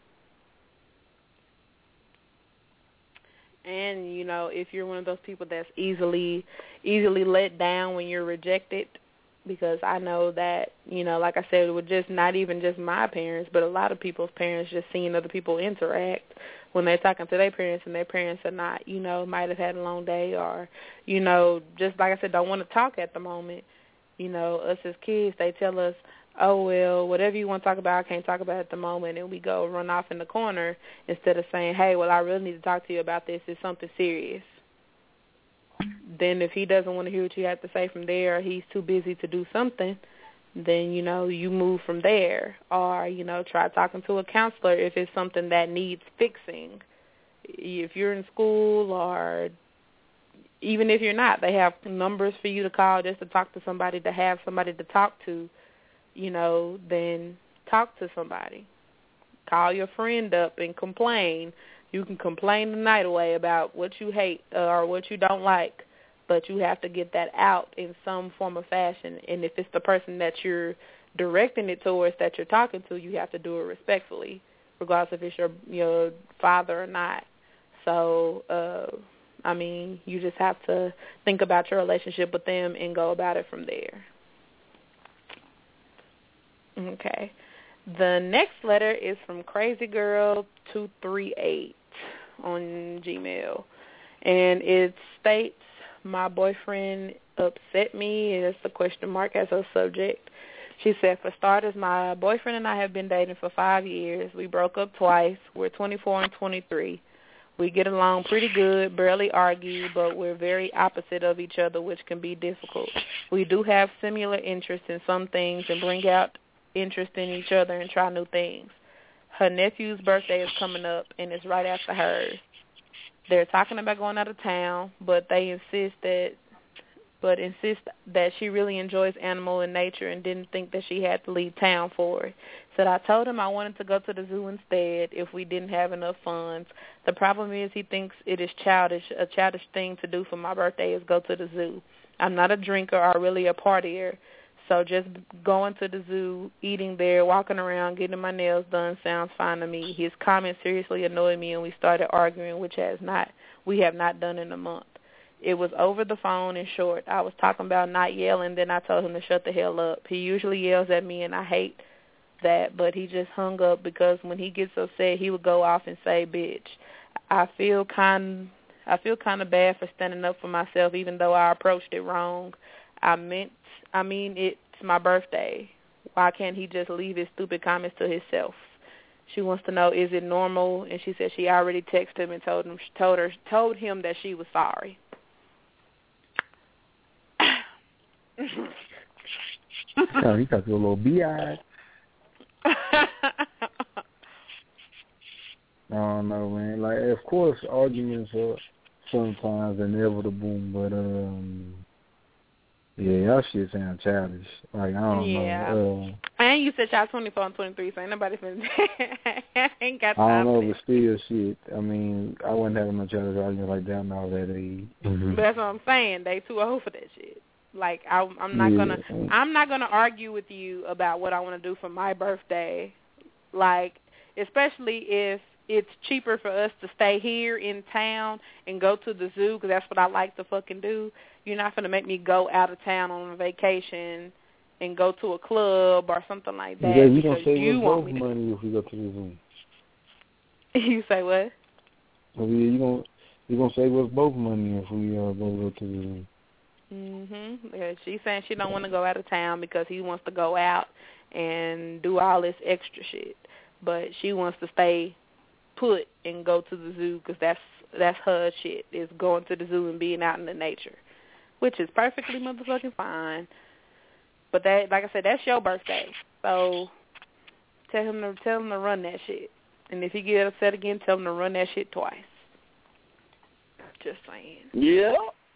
And, you know, if you're one of those people that's easily easily let down when you're rejected, because I know that, you know, like I said, with just not even just my parents, but a lot of people's parents, just seeing other people interact when they're talking to their parents and their parents are not, you know, might have had a long day or, you know, just like I said, don't want to talk at the moment. You know, us as kids, they tell us, oh, well, whatever you want to talk about, I can't talk about at the moment, and we go run off in the corner instead of saying, hey, well, I really need to talk to you about this. It's something serious. Then if he doesn't want to hear what you have to say from there, or he's too busy to do something, then, you know, you move from there. Or, you know, try talking to a counselor if it's something that needs fixing. If you're in school, or even if you're not, they have numbers for you to call just to talk to somebody, to have somebody to talk to. You know, then talk to somebody. Call your friend up and complain. You can complain the night away about what you hate or what you don't like, but you have to get that out in some form of fashion. And if it's the person that you're directing it towards, that you're talking to, you have to do it respectfully, regardless if it's your your father or not. So, uh, I mean, you just have to think about your relationship with them and go about it from there. Okay. The next letter is from Crazy Girl two three eight on Gmail. And it states, my boyfriend upset me, and it's a question mark as a subject. She said, for starters, my boyfriend and I have been dating for five years. We broke up twice. We're twenty-four and twenty-three. We get along pretty good, barely argue, but we're very opposite of each other, which can be difficult. We do have similar interests in some things and bring out interest in each other and try new things. Her nephew's birthday is coming up, and it's right after hers. They're talking about going out of town, but they insist that but insist that she really enjoys animal and nature and didn't think that she had to leave town for it. So I told him I wanted to go to the zoo instead if we didn't have enough funds. The problem is he thinks it is childish. A childish thing to do for my birthday is go to the zoo. I'm not a drinker or really a partier, so just going to the zoo, eating there, walking around, getting my nails done sounds fine to me. His comments seriously annoyed me, and we started arguing, which has not we have not done in a month. It was over the phone and short. I was talking about not yelling, then I told him to shut the hell up. He usually yells at me, and I hate that, but he just hung up because when he gets upset, he would go off and say, bitch. I feel kind I feel kind of bad for standing up for myself, even though I approached it wrong. I meant, I mean, it's my birthday. Why can't he just leave his stupid comments to himself? She wants to know, is it normal? And she said she already texted him and told him, told her, told him that she was sorry. Oh, he got a little bi. I don't know, man. Like, of course, arguments are sometimes inevitable, but um, yeah, y'all shit sound childish. Like, I don't yeah. know. Uh, and you said y'all twenty-four and twenty-three, so ain't nobody finna. ain't got time. I don't know, for but still, shit. I mean, I wasn't having no childish arguments like that now that age. Mm-hmm. But that's what I'm saying. They too old for that shit. Like I, I'm not yeah. gonna, I'm not gonna argue with you about what I want to do for my birthday. Like, especially if it's cheaper for us to stay here in town and go to the zoo because that's what I like to fucking do. You're not gonna make me go out of town on a vacation and go to a club or something like that. Yeah, you gonna save you us want both me money to. if we go to the zoo. You say what? Oh, yeah, you gonna you gonna save us both money if we uh, go to the zoo. Mhm. Yeah, she's saying she don't want to go out of town because he wants to go out and do all this extra shit, but she wants to stay put and go to the zoo because that's that's her shit, is going to the zoo and being out in the nature, which is perfectly motherfucking fine. But that, like I said, that's your birthday, so tell him to tell him to run that shit. And if he get upset again, tell him to run that shit twice. Just saying. Yeah.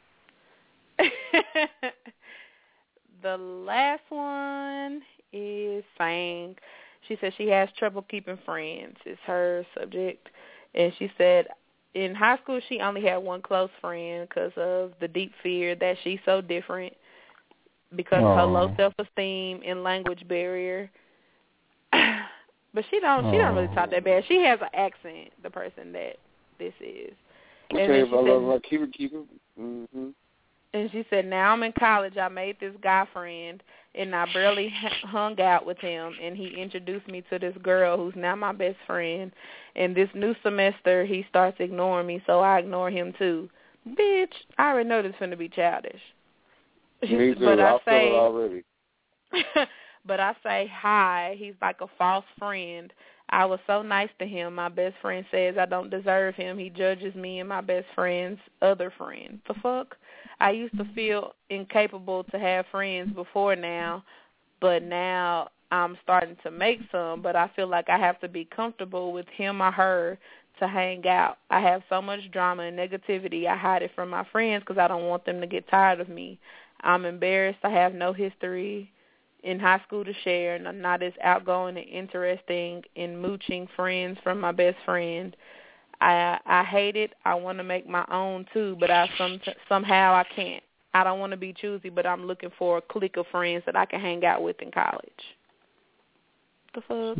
The last one is saying, she said she has trouble keeping friends. It's her subject. And she said in high school she only had one close friend because of the deep fear that she's so different because of her low self-esteem and language barrier. But she don't, she don't really talk that bad. She has an accent, the person that this is. Okay, if I love her, keep it, keep it. Mm-hmm. And she said, now I'm in college. I made this guy friend, and I barely hung out with him, and he introduced me to this girl who's now my best friend. And this new semester, he starts ignoring me, so I ignore him too. Bitch, I already know this is going to be childish. Me too. But I, I say, feel it already. But I say, hi, he's like a false friend. I was so nice to him. My best friend says I don't deserve him. He judges me and my best friend's other friend. The fuck? I used to feel incapable to have friends before now, but now I'm starting to make some, but I feel like I have to be comfortable with him or her to hang out. I have so much drama and negativity. I hide it from my friends because I don't want them to get tired of me. I'm embarrassed. I have no history in high school to share, and I'm not as outgoing and interesting in mooching friends from my best friend. I I hate it. I want to make my own too, but I some somehow I can't. I don't want to be choosy, but I'm looking for a clique of friends that I can hang out with in college. The fuck?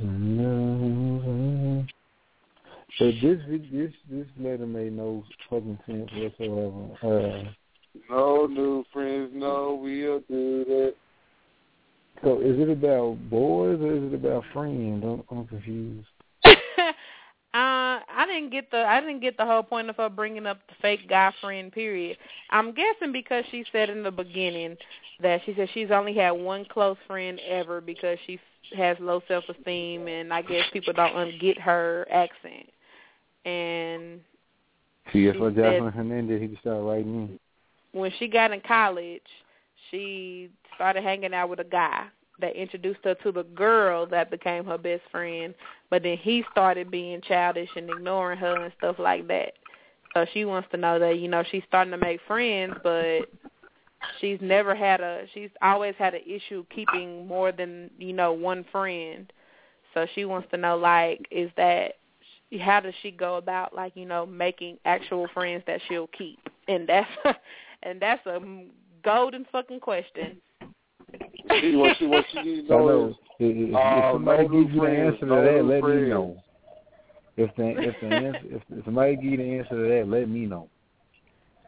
So this this this letter made no fucking sense whatsoever. Uh, no new friends, no, we'll do that. So is it about boys or is it about friends? I'm, I'm confused. Uh, I didn't get the I didn't get the whole point of her bringing up the fake guy friend. Period. I'm guessing because she said in the beginning that she said she's only had one close friend ever because she has low self-esteem and I guess people don't get her accent. And see, that's what Jocelyn Hernandez he started writing in. When she got in college, she started hanging out with a guy that introduced her to the girl that became her best friend, but then he started being childish and ignoring her and stuff like that. So she wants to know that, you know, she's starting to make friends, but she's never had a, she's always had an issue keeping more than, you know, one friend. So she wants to know, like, is that, how does she go about, like, you know, making actual friends that she'll keep? And that's, and that's a golden fucking question. See what she what she needs to know is if, if, uh, if somebody no gives you the friends, answer to no that, let friends. me know. If the if the answer if, if somebody give you the answer to that, let me know.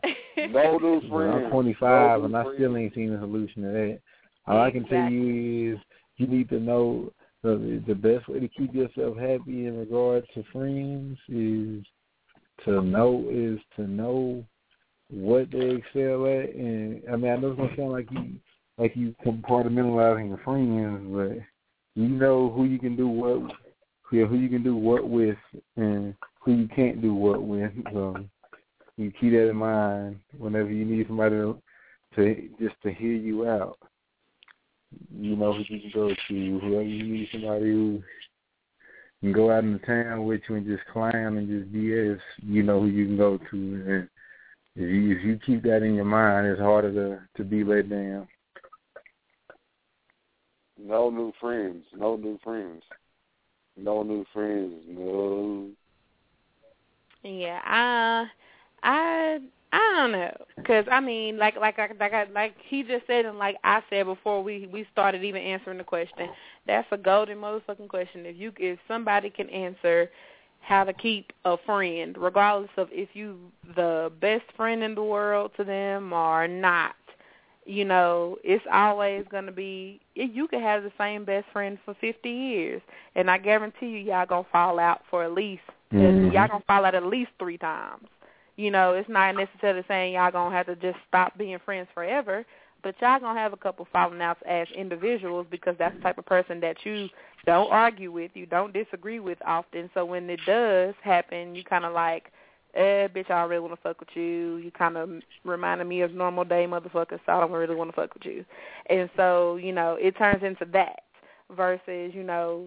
No new friends. I'm twenty-five no and I friends. still ain't seen a solution to that. All I can tell you is you need to know the the best way to keep yourself happy in regard to friends is to know is to know what they excel at. And I mean, I know it's gonna sound like you like you compartmentalizing your friends, but you know who you can do what, yeah, who you can do what with, and who you can't do what with. So you keep that in mind whenever you need somebody to, to just to hear you out. You know who you can go to. Whoever you need somebody who can go out in the town with you and just clown and just B S, you know who you can go to. And if you, if you keep that in your mind, it's harder to, to be let down. No new friends. No new friends. No new friends. No. Yeah, I, I, I don't know, cause I mean, like, like, like, like, like he just said, and like I said before we we started even answering the question, that's a golden motherfucking question. If you, if somebody can answer how to keep a friend, regardless of if you the best friend in the world to them or not, you know, it's always going to be, you can have the same best friend for fifty years, and I guarantee you y'all going to fall out for at least, mm-hmm. y'all going to fall out at least three times. You know, it's not necessarily saying y'all going to have to just stop being friends forever, but y'all going to have a couple falling outs as individuals because that's the type of person that you don't argue with, you don't disagree with often. So when it does happen, you kind of like, eh, bitch, I don't really want to fuck with you. You kind of reminded me of normal day motherfuckers, so I don't really want to fuck with you. And so, you know, it turns into that versus, you know,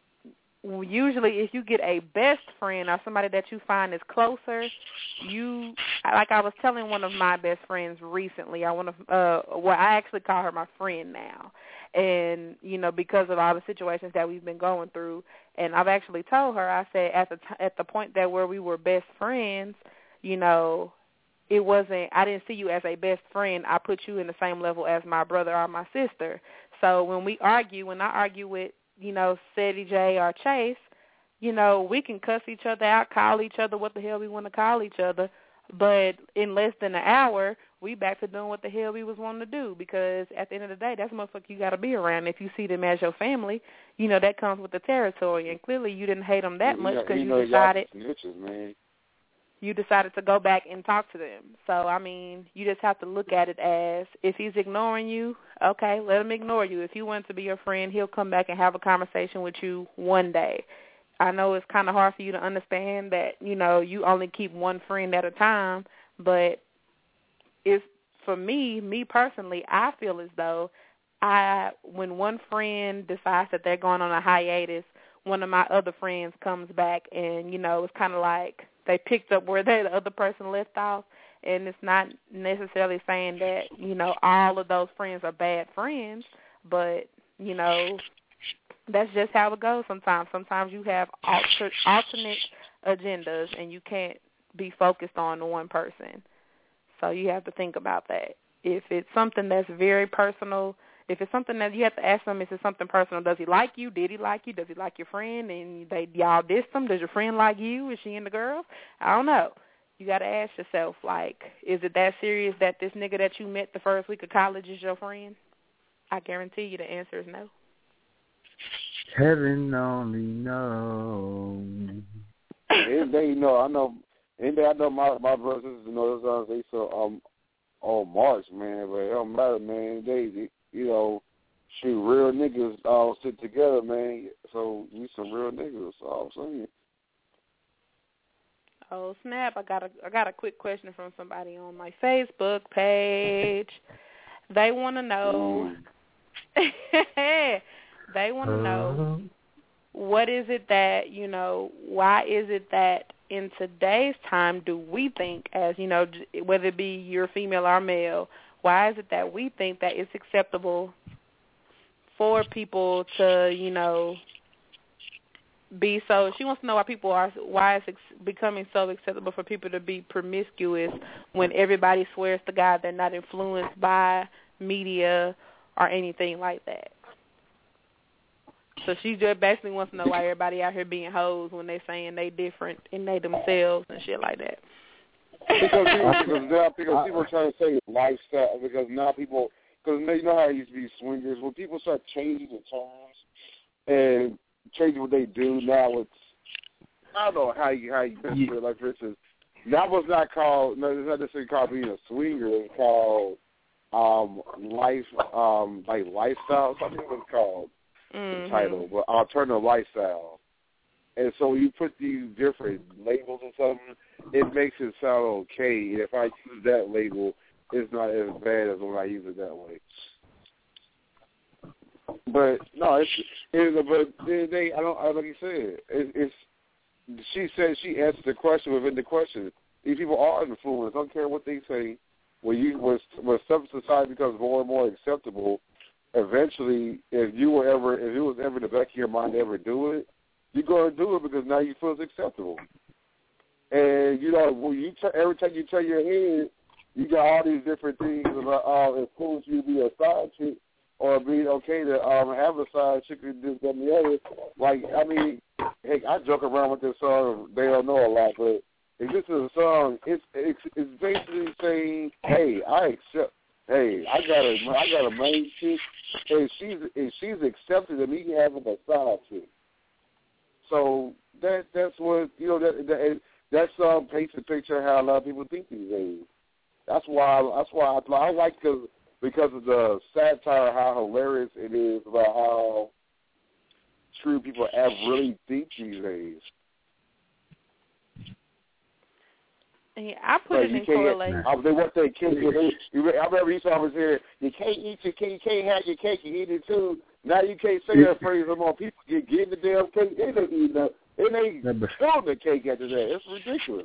usually if you get a best friend or somebody that you find is closer, you, like I was telling one of my best friends recently, I want to, uh, well, I actually call her my friend now. And, you know, because of all the situations that we've been going through, and I've actually told her, I said at the t- at the point that where we were best friends, you know, it wasn't, I didn't see you as a best friend. I put you in the same level as my brother or my sister. So when we argue, when I argue with, you know, Ceddy J or Chase, you know, we can cuss each other out, call each other what the hell we want to call each other, but in less than an hour, we back to doing what the hell we was wanting to do because at the end of the day, that's a motherfucker you got to be around. If you see them as your family, you know, that comes with the territory, and clearly you didn't hate them that you much because you, you decided snitches, man. you decided to go back and talk to them. So, I mean, you just have to look at it as if he's ignoring you, okay, let him ignore you. If he wants to be your friend, he'll come back and have a conversation with you one day. I know it's kind of hard for you to understand that, you know, you only keep one friend at a time, but it's, for me, me personally, I feel as though I, when one friend decides that they're going on a hiatus, one of my other friends comes back and, you know, it's kind of like they picked up where the other person left off, and it's not necessarily saying that, you know, all of those friends are bad friends, but, you know, that's just how it goes sometimes. Sometimes you have alter, alternate agendas, and you can't be focused on one person. So you have to think about that. If it's something that's very personal, if it's something that you have to ask them, is it something personal? Does he like you? Did he like you? Does he like your friend? And they y'all dissed him. Does your friend like you? Is she into girls? I don't know. You got to ask yourself, like, is it that serious that this nigga that you met the first week of college is your friend? I guarantee you the answer is no. Heaven only knows. And they know, I know, and they, I know my my brothers and sisters know those they so um on March, man, but it don't matter, man. They, they you know, shoot, real niggas all sit together, man. So we some real niggas. That's all I'm saying. Oh snap! I got a I got a quick question from somebody on my Facebook page. They want to know. Mm. They want to know, what is it that, you know, why is it that in today's time do we think, as, you know, whether it be you're female or male, why is it that we think that it's acceptable for people to, you know, be so, she wants to know why people are, why it's ex- becoming so acceptable for people to be promiscuous when everybody swears to God they're not influenced by media or anything like that. So she just basically wants to know why everybody out here being hoes when they saying they different and they themselves and shit like that. Because people, because now because people are trying to say lifestyle because now people because you know how it used to be swingers when people start changing the terms and changing what they do now it's I don't know how you how you yeah. it like for instance that was not called no it's not necessarily called being a swinger it's called um life um like lifestyle something it was called mm-hmm. the title but alternative lifestyle. And so you put these different labels or something, it makes it sound okay. If I use that label, it's not as bad as when I use it that way. But no, it's, it's but they I don't I like you said it, it's she said she answered the question within the question. These people are influenced. I don't care what they say. When you when when stuff in society becomes more and more acceptable, eventually, if you were ever if it was ever in the back of your mind to ever do it. You're going to do it because now you feel it's acceptable. And, you know, when you t- every time you turn your head, you got all these different things about uh, it's cool for you to be a side chick or be okay to um, have a side chick and this, that, and the other. Like, I mean, hey, I joke around with this song. They don't know a lot, but if this is a song, it's, it's, it's basically saying, hey, I accept. Hey, I got a, I got a main chick, and she's, and she's accepted of me having a side chick. So that that's what you know that that that song paints a picture of how a lot of people think these days. That's why that's why I, I like because because of the satire, how hilarious it is about how true people have really think these days. Yeah, I put like it in correlation. I, they want their cake. They, I remember you always hear you can't eat your cake, you can't have your cake, you eat it too. Now you can't say that phrase anymore. People get getting the damn cake. They don't eat that. They ain't throwing the cake after that. It's ridiculous.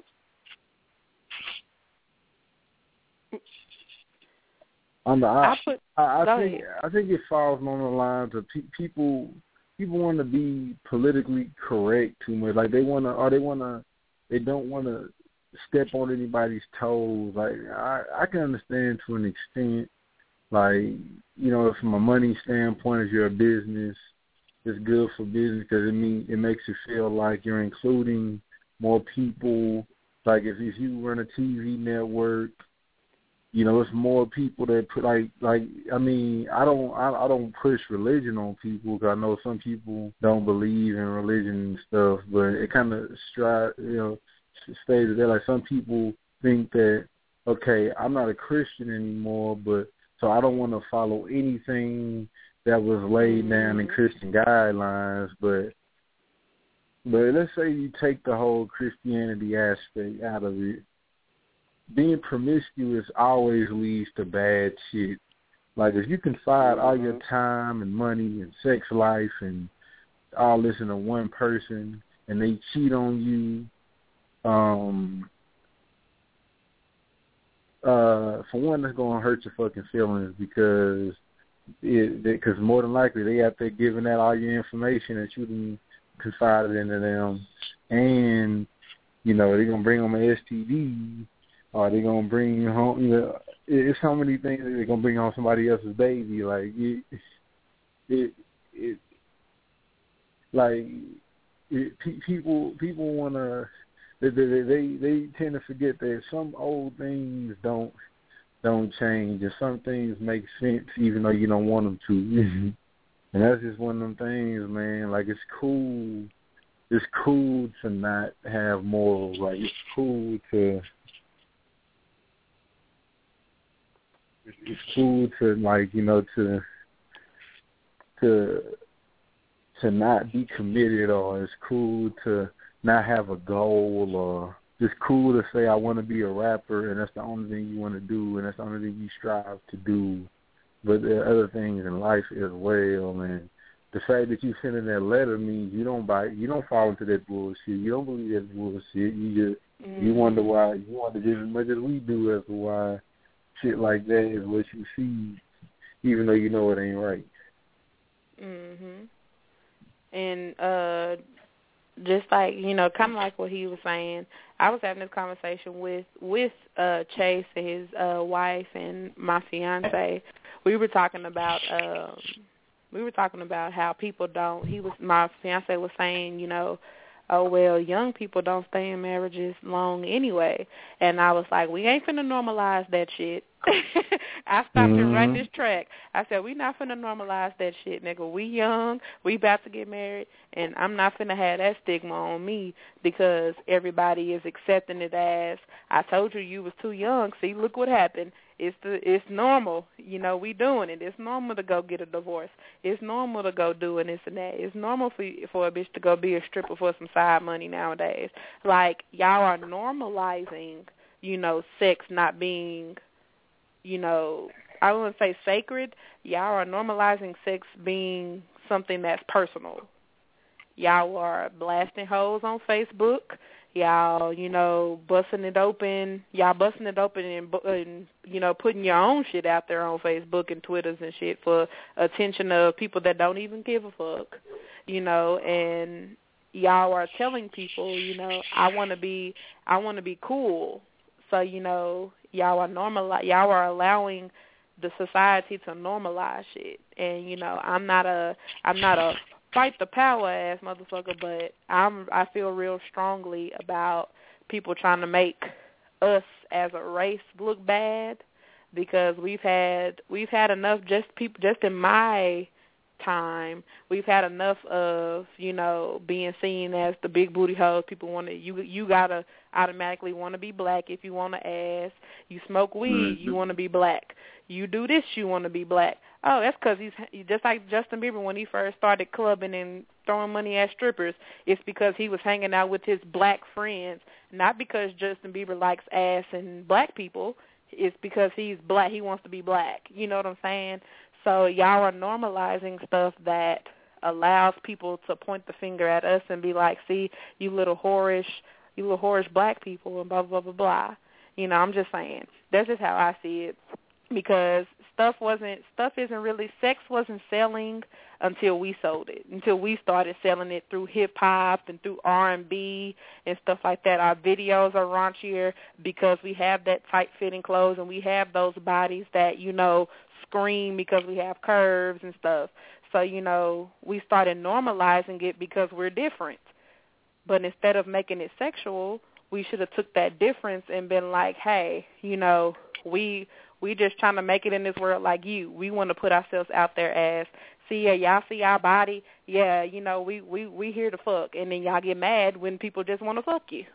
On the, I, I, put, I, I think ahead. I think it falls along the lines of pe- people. People want to be politically correct too much. Like they want to, or they want to. They don't want to step on anybody's toes. Like I, I can understand to an extent. Like, you know, from a money standpoint, if you're a business, it's good for business because it mean it makes you feel like you're including more people. Like if, if you run a T V network, you know, it's more people that put like like I mean, I don't I, I don't push religion on people because I know some people don't believe in religion and stuff, but it kind of stri you know stated that like some people think that okay, I'm not a Christian anymore, but so I don't want to follow anything that was laid down in Christian guidelines, but but let's say you take the whole Christianity aspect out of it. Being promiscuous always leads to bad shit. Like if you confide all your time and money and sex life and all this into one person and they cheat on you, um, Uh, for one, that's going to hurt your fucking feelings because it, because more than likely they out there giving out all your information that you done confided into them, and you know they're gonna bring them an S T D, or they're gonna bring you home. You know, it, it's so many things that they're gonna bring home somebody else's baby. Like it, it, it like it, pe- people people want to. They, they they they tend to forget that some old things don't don't change, and some things make sense even though you don't want them to. And that's just one of them things, man. Like it's cool, it's cool to not have morals. Like it's cool to, it's cool to like you know to to to not be committed, or it's cool to not have a goal, or just cool to say I want to be a rapper and that's the only thing you want to do and that's the only thing you strive to do. But there are other things in life as well, and the fact that you sending that letter means you don't buy, you don't fall into that bullshit. You don't believe that bullshit. You just mm-hmm. you wonder why you wonder just as much as we do as to why shit like that is what you see, even though you know it ain't right. Mhm. And uh. Just like, you know, kind of like what he was saying, I was having this conversation with with uh, Chase and his uh, wife and my fiance. We were talking about um, we were talking about how people don't. He was my fiance was saying, you know, oh, well, young people don't stay in marriages long anyway. And I was like, we ain't finna normalize that shit. I stopped mm-hmm. and write this track. I said, we not finna normalize that shit, nigga. We young. We about to get married. And I'm not finna have that stigma on me because everybody is accepting it as, I told you you was too young. See, look what happened. It's the it's normal. You know, we doing it. It's normal to go get a divorce. It's normal to go doing this and that. It's normal for for a bitch to go be a stripper for some side money nowadays. Like, y'all are normalizing, you know, sex not being, you know, I wouldn't say sacred. Y'all are normalizing sex being something that's personal. Y'all are blasting hoes on Facebook. Y'all, you know, busting it open. Y'all busting it open and, and, you know, putting your own shit out there on Facebook and Twitters and shit for attention of people that don't even give a fuck, you know, and y'all are telling people, you know, I want to be, I want to be cool. So, you know, y'all are normal, y'all are allowing the society to normalize shit. And, you know, I'm not a, I'm not a fight the power ass motherfucker, but I'm I feel real strongly about people trying to make us as a race look bad because we've had we've had enough just people just in my time we've had enough of, you know, being seen as the big booty hoes. People want to you you gotta automatically want to be black if you want to ass. You smoke weed, mm-hmm. you want to be black. You do this, you want to be black. Oh, that's because he's just like Justin Bieber when he first started clubbing and throwing money at strippers. It's because he was hanging out with his black friends, not because Justin Bieber likes ass and black people. It's because he's black. He wants to be black. You know what I'm saying? So y'all are normalizing stuff that allows people to point the finger at us and be like, see, you little whorish, you little whorish black people and blah, blah, blah, blah. You know, I'm just saying. That's just how I see it. Because stuff wasn't, stuff isn't really, sex wasn't selling until we sold it, until we started selling it through hip-hop and through R and B and stuff like that. Our videos are raunchier because we have that tight-fitting clothes and we have those bodies that, you know, scream because we have curves and stuff. So, you know, we started normalizing it because we're different. But instead of making it sexual, we should have took that difference and been like, hey, you know, we... We just trying to make it in this world like you. We want to put ourselves out there as, see, yeah, y'all see our body. Yeah, you know, we, we, we here to fuck. And then y'all get mad when people just want to fuck you.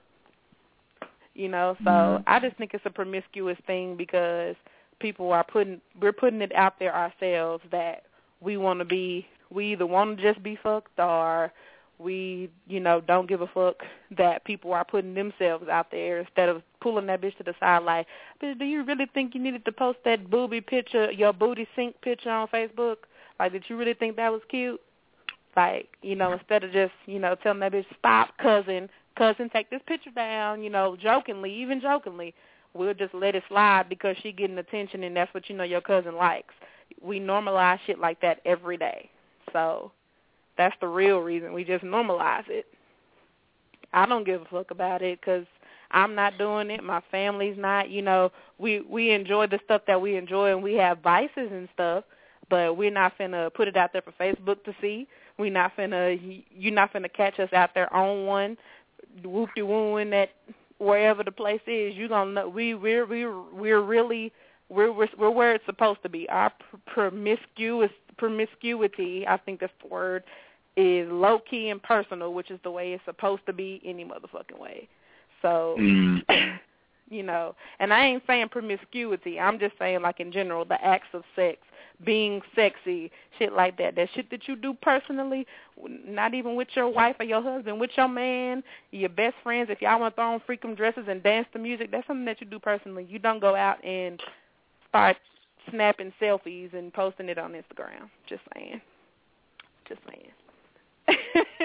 You know, so mm-hmm. I just think it's a promiscuous thing because people are putting, we're putting it out there ourselves that we want to be, we either want to just be fucked or we, you know, don't give a fuck that people are putting themselves out there instead of pulling that bitch to the side like, bitch, do you really think you needed to post that booby picture, your booty sink picture on Facebook? Like, did you really think that was cute? Like, you know, instead of just, you know, telling that bitch, stop, cousin, cousin, take this picture down, you know, jokingly, even jokingly, we'll just let it slide because she getting attention and that's what you know your cousin likes. We normalize shit like that every day. So that's the real reason. We just normalize it. I don't give a fuck about it because I'm not doing it. My family's not. You know, we, we enjoy the stuff that we enjoy, and we have vices and stuff, but we're not finna put it out there for Facebook to see. We're not finna, you're not finna catch us out there on one, whoop-de-wooing that wherever the place is. You're gonna know we we're we're we're really we're we're, we're where it's supposed to be. Our promiscuous promiscuity, I think that's the word, is low-key and personal, which is the way it's supposed to be any motherfucking way. So, mm. you know, and I ain't saying promiscuity. I'm just saying, like, in general, the acts of sex, being sexy, shit like that. That shit that you do personally, not even with your wife or your husband, with your man, your best friends, if y'all want to throw on freakum dresses and dance to music, that's something that you do personally. You don't go out and start snapping selfies and posting it on Instagram. Just saying. Just saying.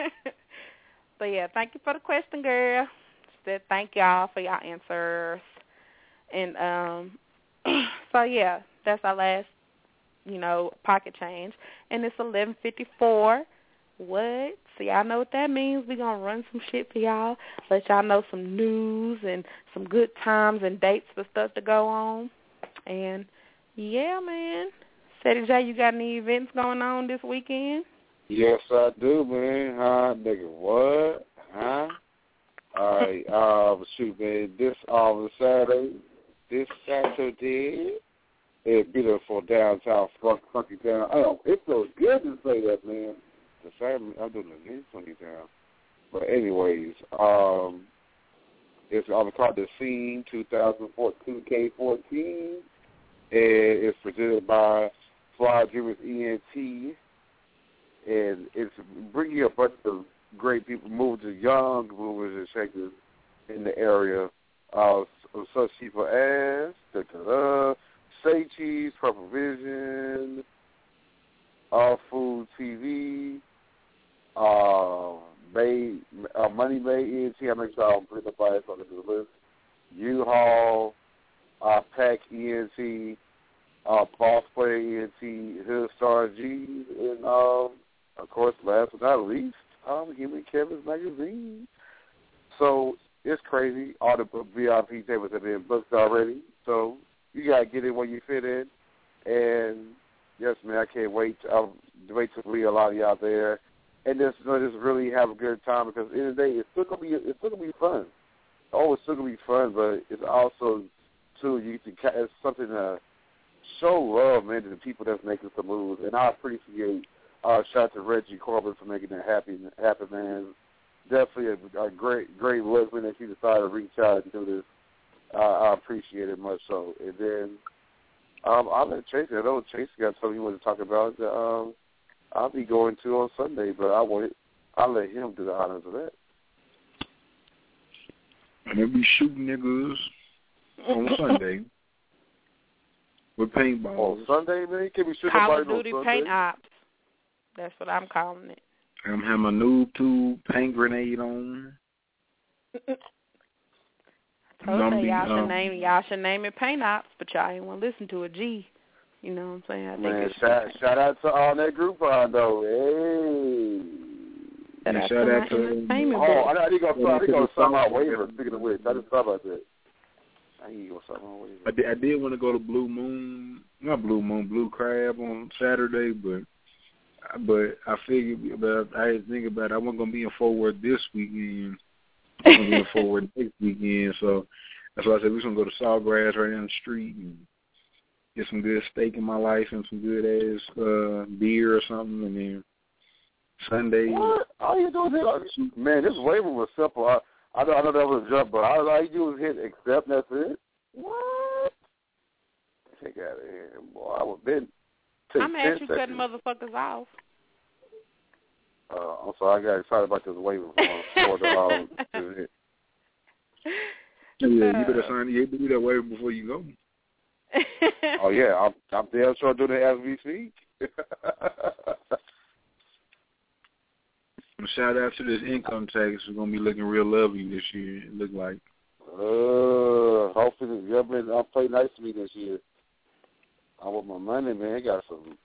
But, yeah, thank you for the question, girl. Said thank y'all for y'all answers. And um, so, yeah, that's our last, you know, pocket change. And it's eleven fifty-four. What? So y'all know what that means. We're going to run some shit for y'all, let y'all know some news and some good times and dates for stuff to go on. And, yeah, man. Ceddy J, you got any events going on this weekend? Yes, I do, man. Huh, nigga, what? Huh? All right. Um, shoot, man. This um Saturday, this Saturday, it's beautiful downtown, funk, funky town. I don't. It feels good to say that, man. The Saturday, I'm doing the new funky town. But anyways, um, it's um, called The Scene twenty fourteen K fourteen, and it's presented by Fly Dreamers E N T, and it's bringing a bunch of great people, movers, young movers and shakers in the area. Uh, such people as da, da, da, Say Cheese, Purple Vision, All Food T V, uh, Bay, uh, Money Bay E N T. I make sure I don't put the bias on the list. U-Haul, uh, Pack E N T, uh, Boss Player E N T, Hood Star G, and um, of course, last but not least, um, Human Kevin's Magazine. So it's crazy. All the V I P tables have been booked already. So you gotta get in where you fit in. And yes, man, I can't wait. I'll wait to meet a lot of y'all there, and just you know, just really have a good time, because at the end of the day, it's still gonna be it's still gonna be fun. Oh, it's still gonna be fun, but it's also too you can it's something to show love, man, to the people that's making some moves. And I appreciate. Uh, shout out to Reggie Corbin for making that happen, happen, man. Definitely a, a great, great look when that she decided to reach out and do this. Uh, I appreciate it much so. And then um, I'll let Tracy, I know Tracy got something he wanted to talk about that um, I'll be going to on Sunday, but I want it, I'll let him do the honors of that. And they'll be shooting niggas on Sunday with paintballs. On Sunday, man? Can we shoot Call of nobody Duty on paint Sunday? ops. That's what I'm calling it. I'm having my noob tube paint grenade on. I told you y'all should um, name y'all should name it paint ops, but y'all ain't want to listen to a G. You know what I'm saying? I think Man, it's shout, shout out to all that group on though. Hey. Shout out shout to out to Oh, I think I'm sorry. I think I'm talking about waiver. Speaking of which, I just thought about that. I ain't gonna talk about waiver. I did, I did want to go to Blue Moon, not Blue Moon, Blue Crab on Saturday, but but I figured about I had to think about it. I wasn't gonna be in Fort Worth this weekend. I'm gonna be in Fort Worth next weekend, so that's why I said we're gonna go to Sawgrass right down the street and get some good steak in my life and some good ass uh, beer or something, and then Sunday. What? All you do is hit. Man, this waiver was simple. I, I know, I know that was a jump, but all, all you do is hit accept. And that's it. What? Take out of here, boy. I would been. I'm actually cutting motherfuckers off. Uh, I'm sorry, I got excited about this waiver for the um, Yeah, you better sign. You better do that waiver before you go. Oh yeah, I'm, I'm damn sure doing it as we speak. Shout out to this income tax. It's gonna be looking real lovely this year. It look like. Uh, hopefully the government I'll play nice to me this year. I want my money, man. I got some.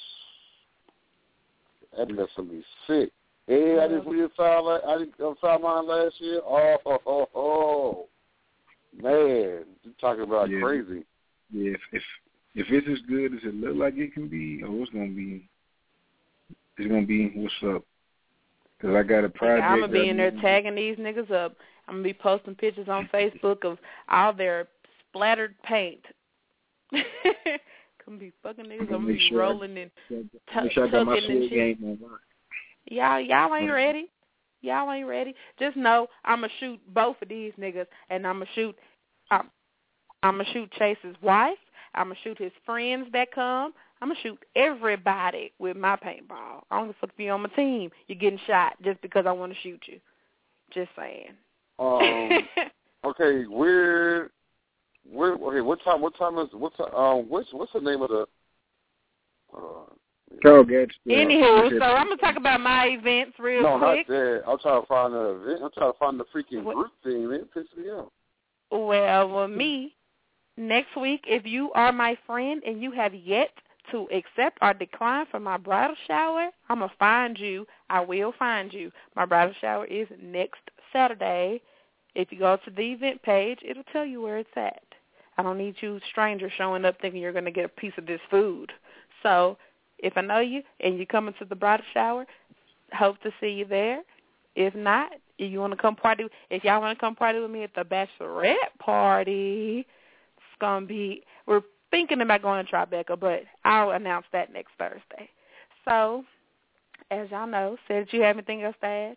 That mess will be sick. Hey, I just really found like I didn't found mine last year. Oh, oh, oh, oh. Man, you talking about yeah. crazy. Yeah, if, if if it's as good as it look like it can be, oh, it's gonna be. It's gonna be what's up. Cause I got a project. I'm gonna be in there tagging these niggas up. I'm gonna be posting pictures on Facebook of all their splattered paint. Gonna be fucking niggas. I'm gonna be sure rolling and t- sure tugging and shit. Y'all, y'all ain't ready. Y'all ain't ready. Just know I'm gonna shoot both of these niggas, and I'm gonna shoot. Um, I'm gonna shoot Chase's wife. I'm gonna shoot his friends that come. I'm gonna shoot everybody with my paintball. I don't give a fuck if you're on my team. You're getting shot just because I want to shoot you. Just saying. Um. Okay. We're. We're okay. What time? What time is? What's um? What's what's the name of the? Uh, Carl Gadsden. Anywho, so I'm gonna talk about my events real no, quick. No, not that. I'm trying to find the event. I'm trying to find the freaking what? Group thing. Man, it pisses me off. Well, with me, next week, if you are my friend and you have yet to accept or decline for my bridal shower, I'm gonna find you. I will find you. My bridal shower is next Saturday. If you go to the event page, it'll tell you where it's at. I don't need you strangers showing up thinking you're going to get a piece of this food. So if I know you and you're coming to the bridal shower, hope to see you there. If not, if you want to come party, if y'all want to come party with me at the bachelorette party, it's gonna be. We're thinking about going to Tribeca, but I'll announce that next Thursday. So, as y'all know, said you have anything else to add?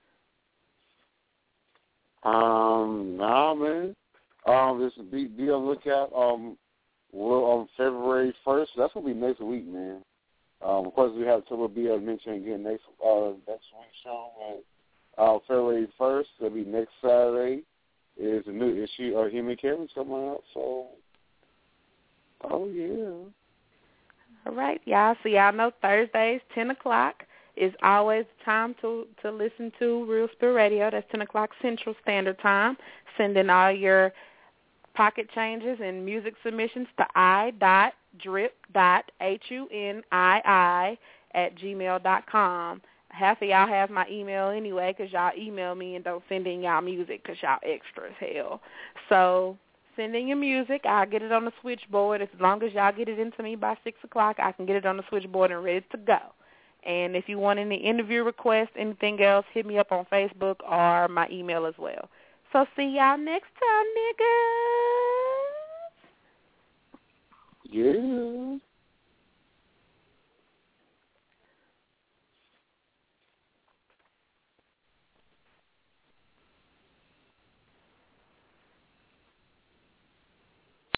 Um, nah, man. Um, just be be on the lookout. Um, we're on February first. That's gonna be next week, man. Um, of course, we have to be able to mention again next uh next week's show. But, uh, February first, it'll be next Saturday. Is a new issue of Human Cameras coming out. So, oh yeah. All right, y'all. So y'all know Thursdays, ten o'clock is always the time to to listen to Real Spill Radio. That's ten o'clock Central Standard Time. Send in all your pocket changes and music submissions to i dot drip dot hunii at gmail dot com. Half of y'all have my email anyway because y'all email me and don't send in y'all music because y'all extra as hell. So send in your music. I'll get it on the switchboard. As long as y'all get it into me by six o'clock, I can get it on the switchboard and ready to go. And if you want any interview requests, anything else, hit me up on Facebook or my email as well. So see y'all next time, niggas. Yeah.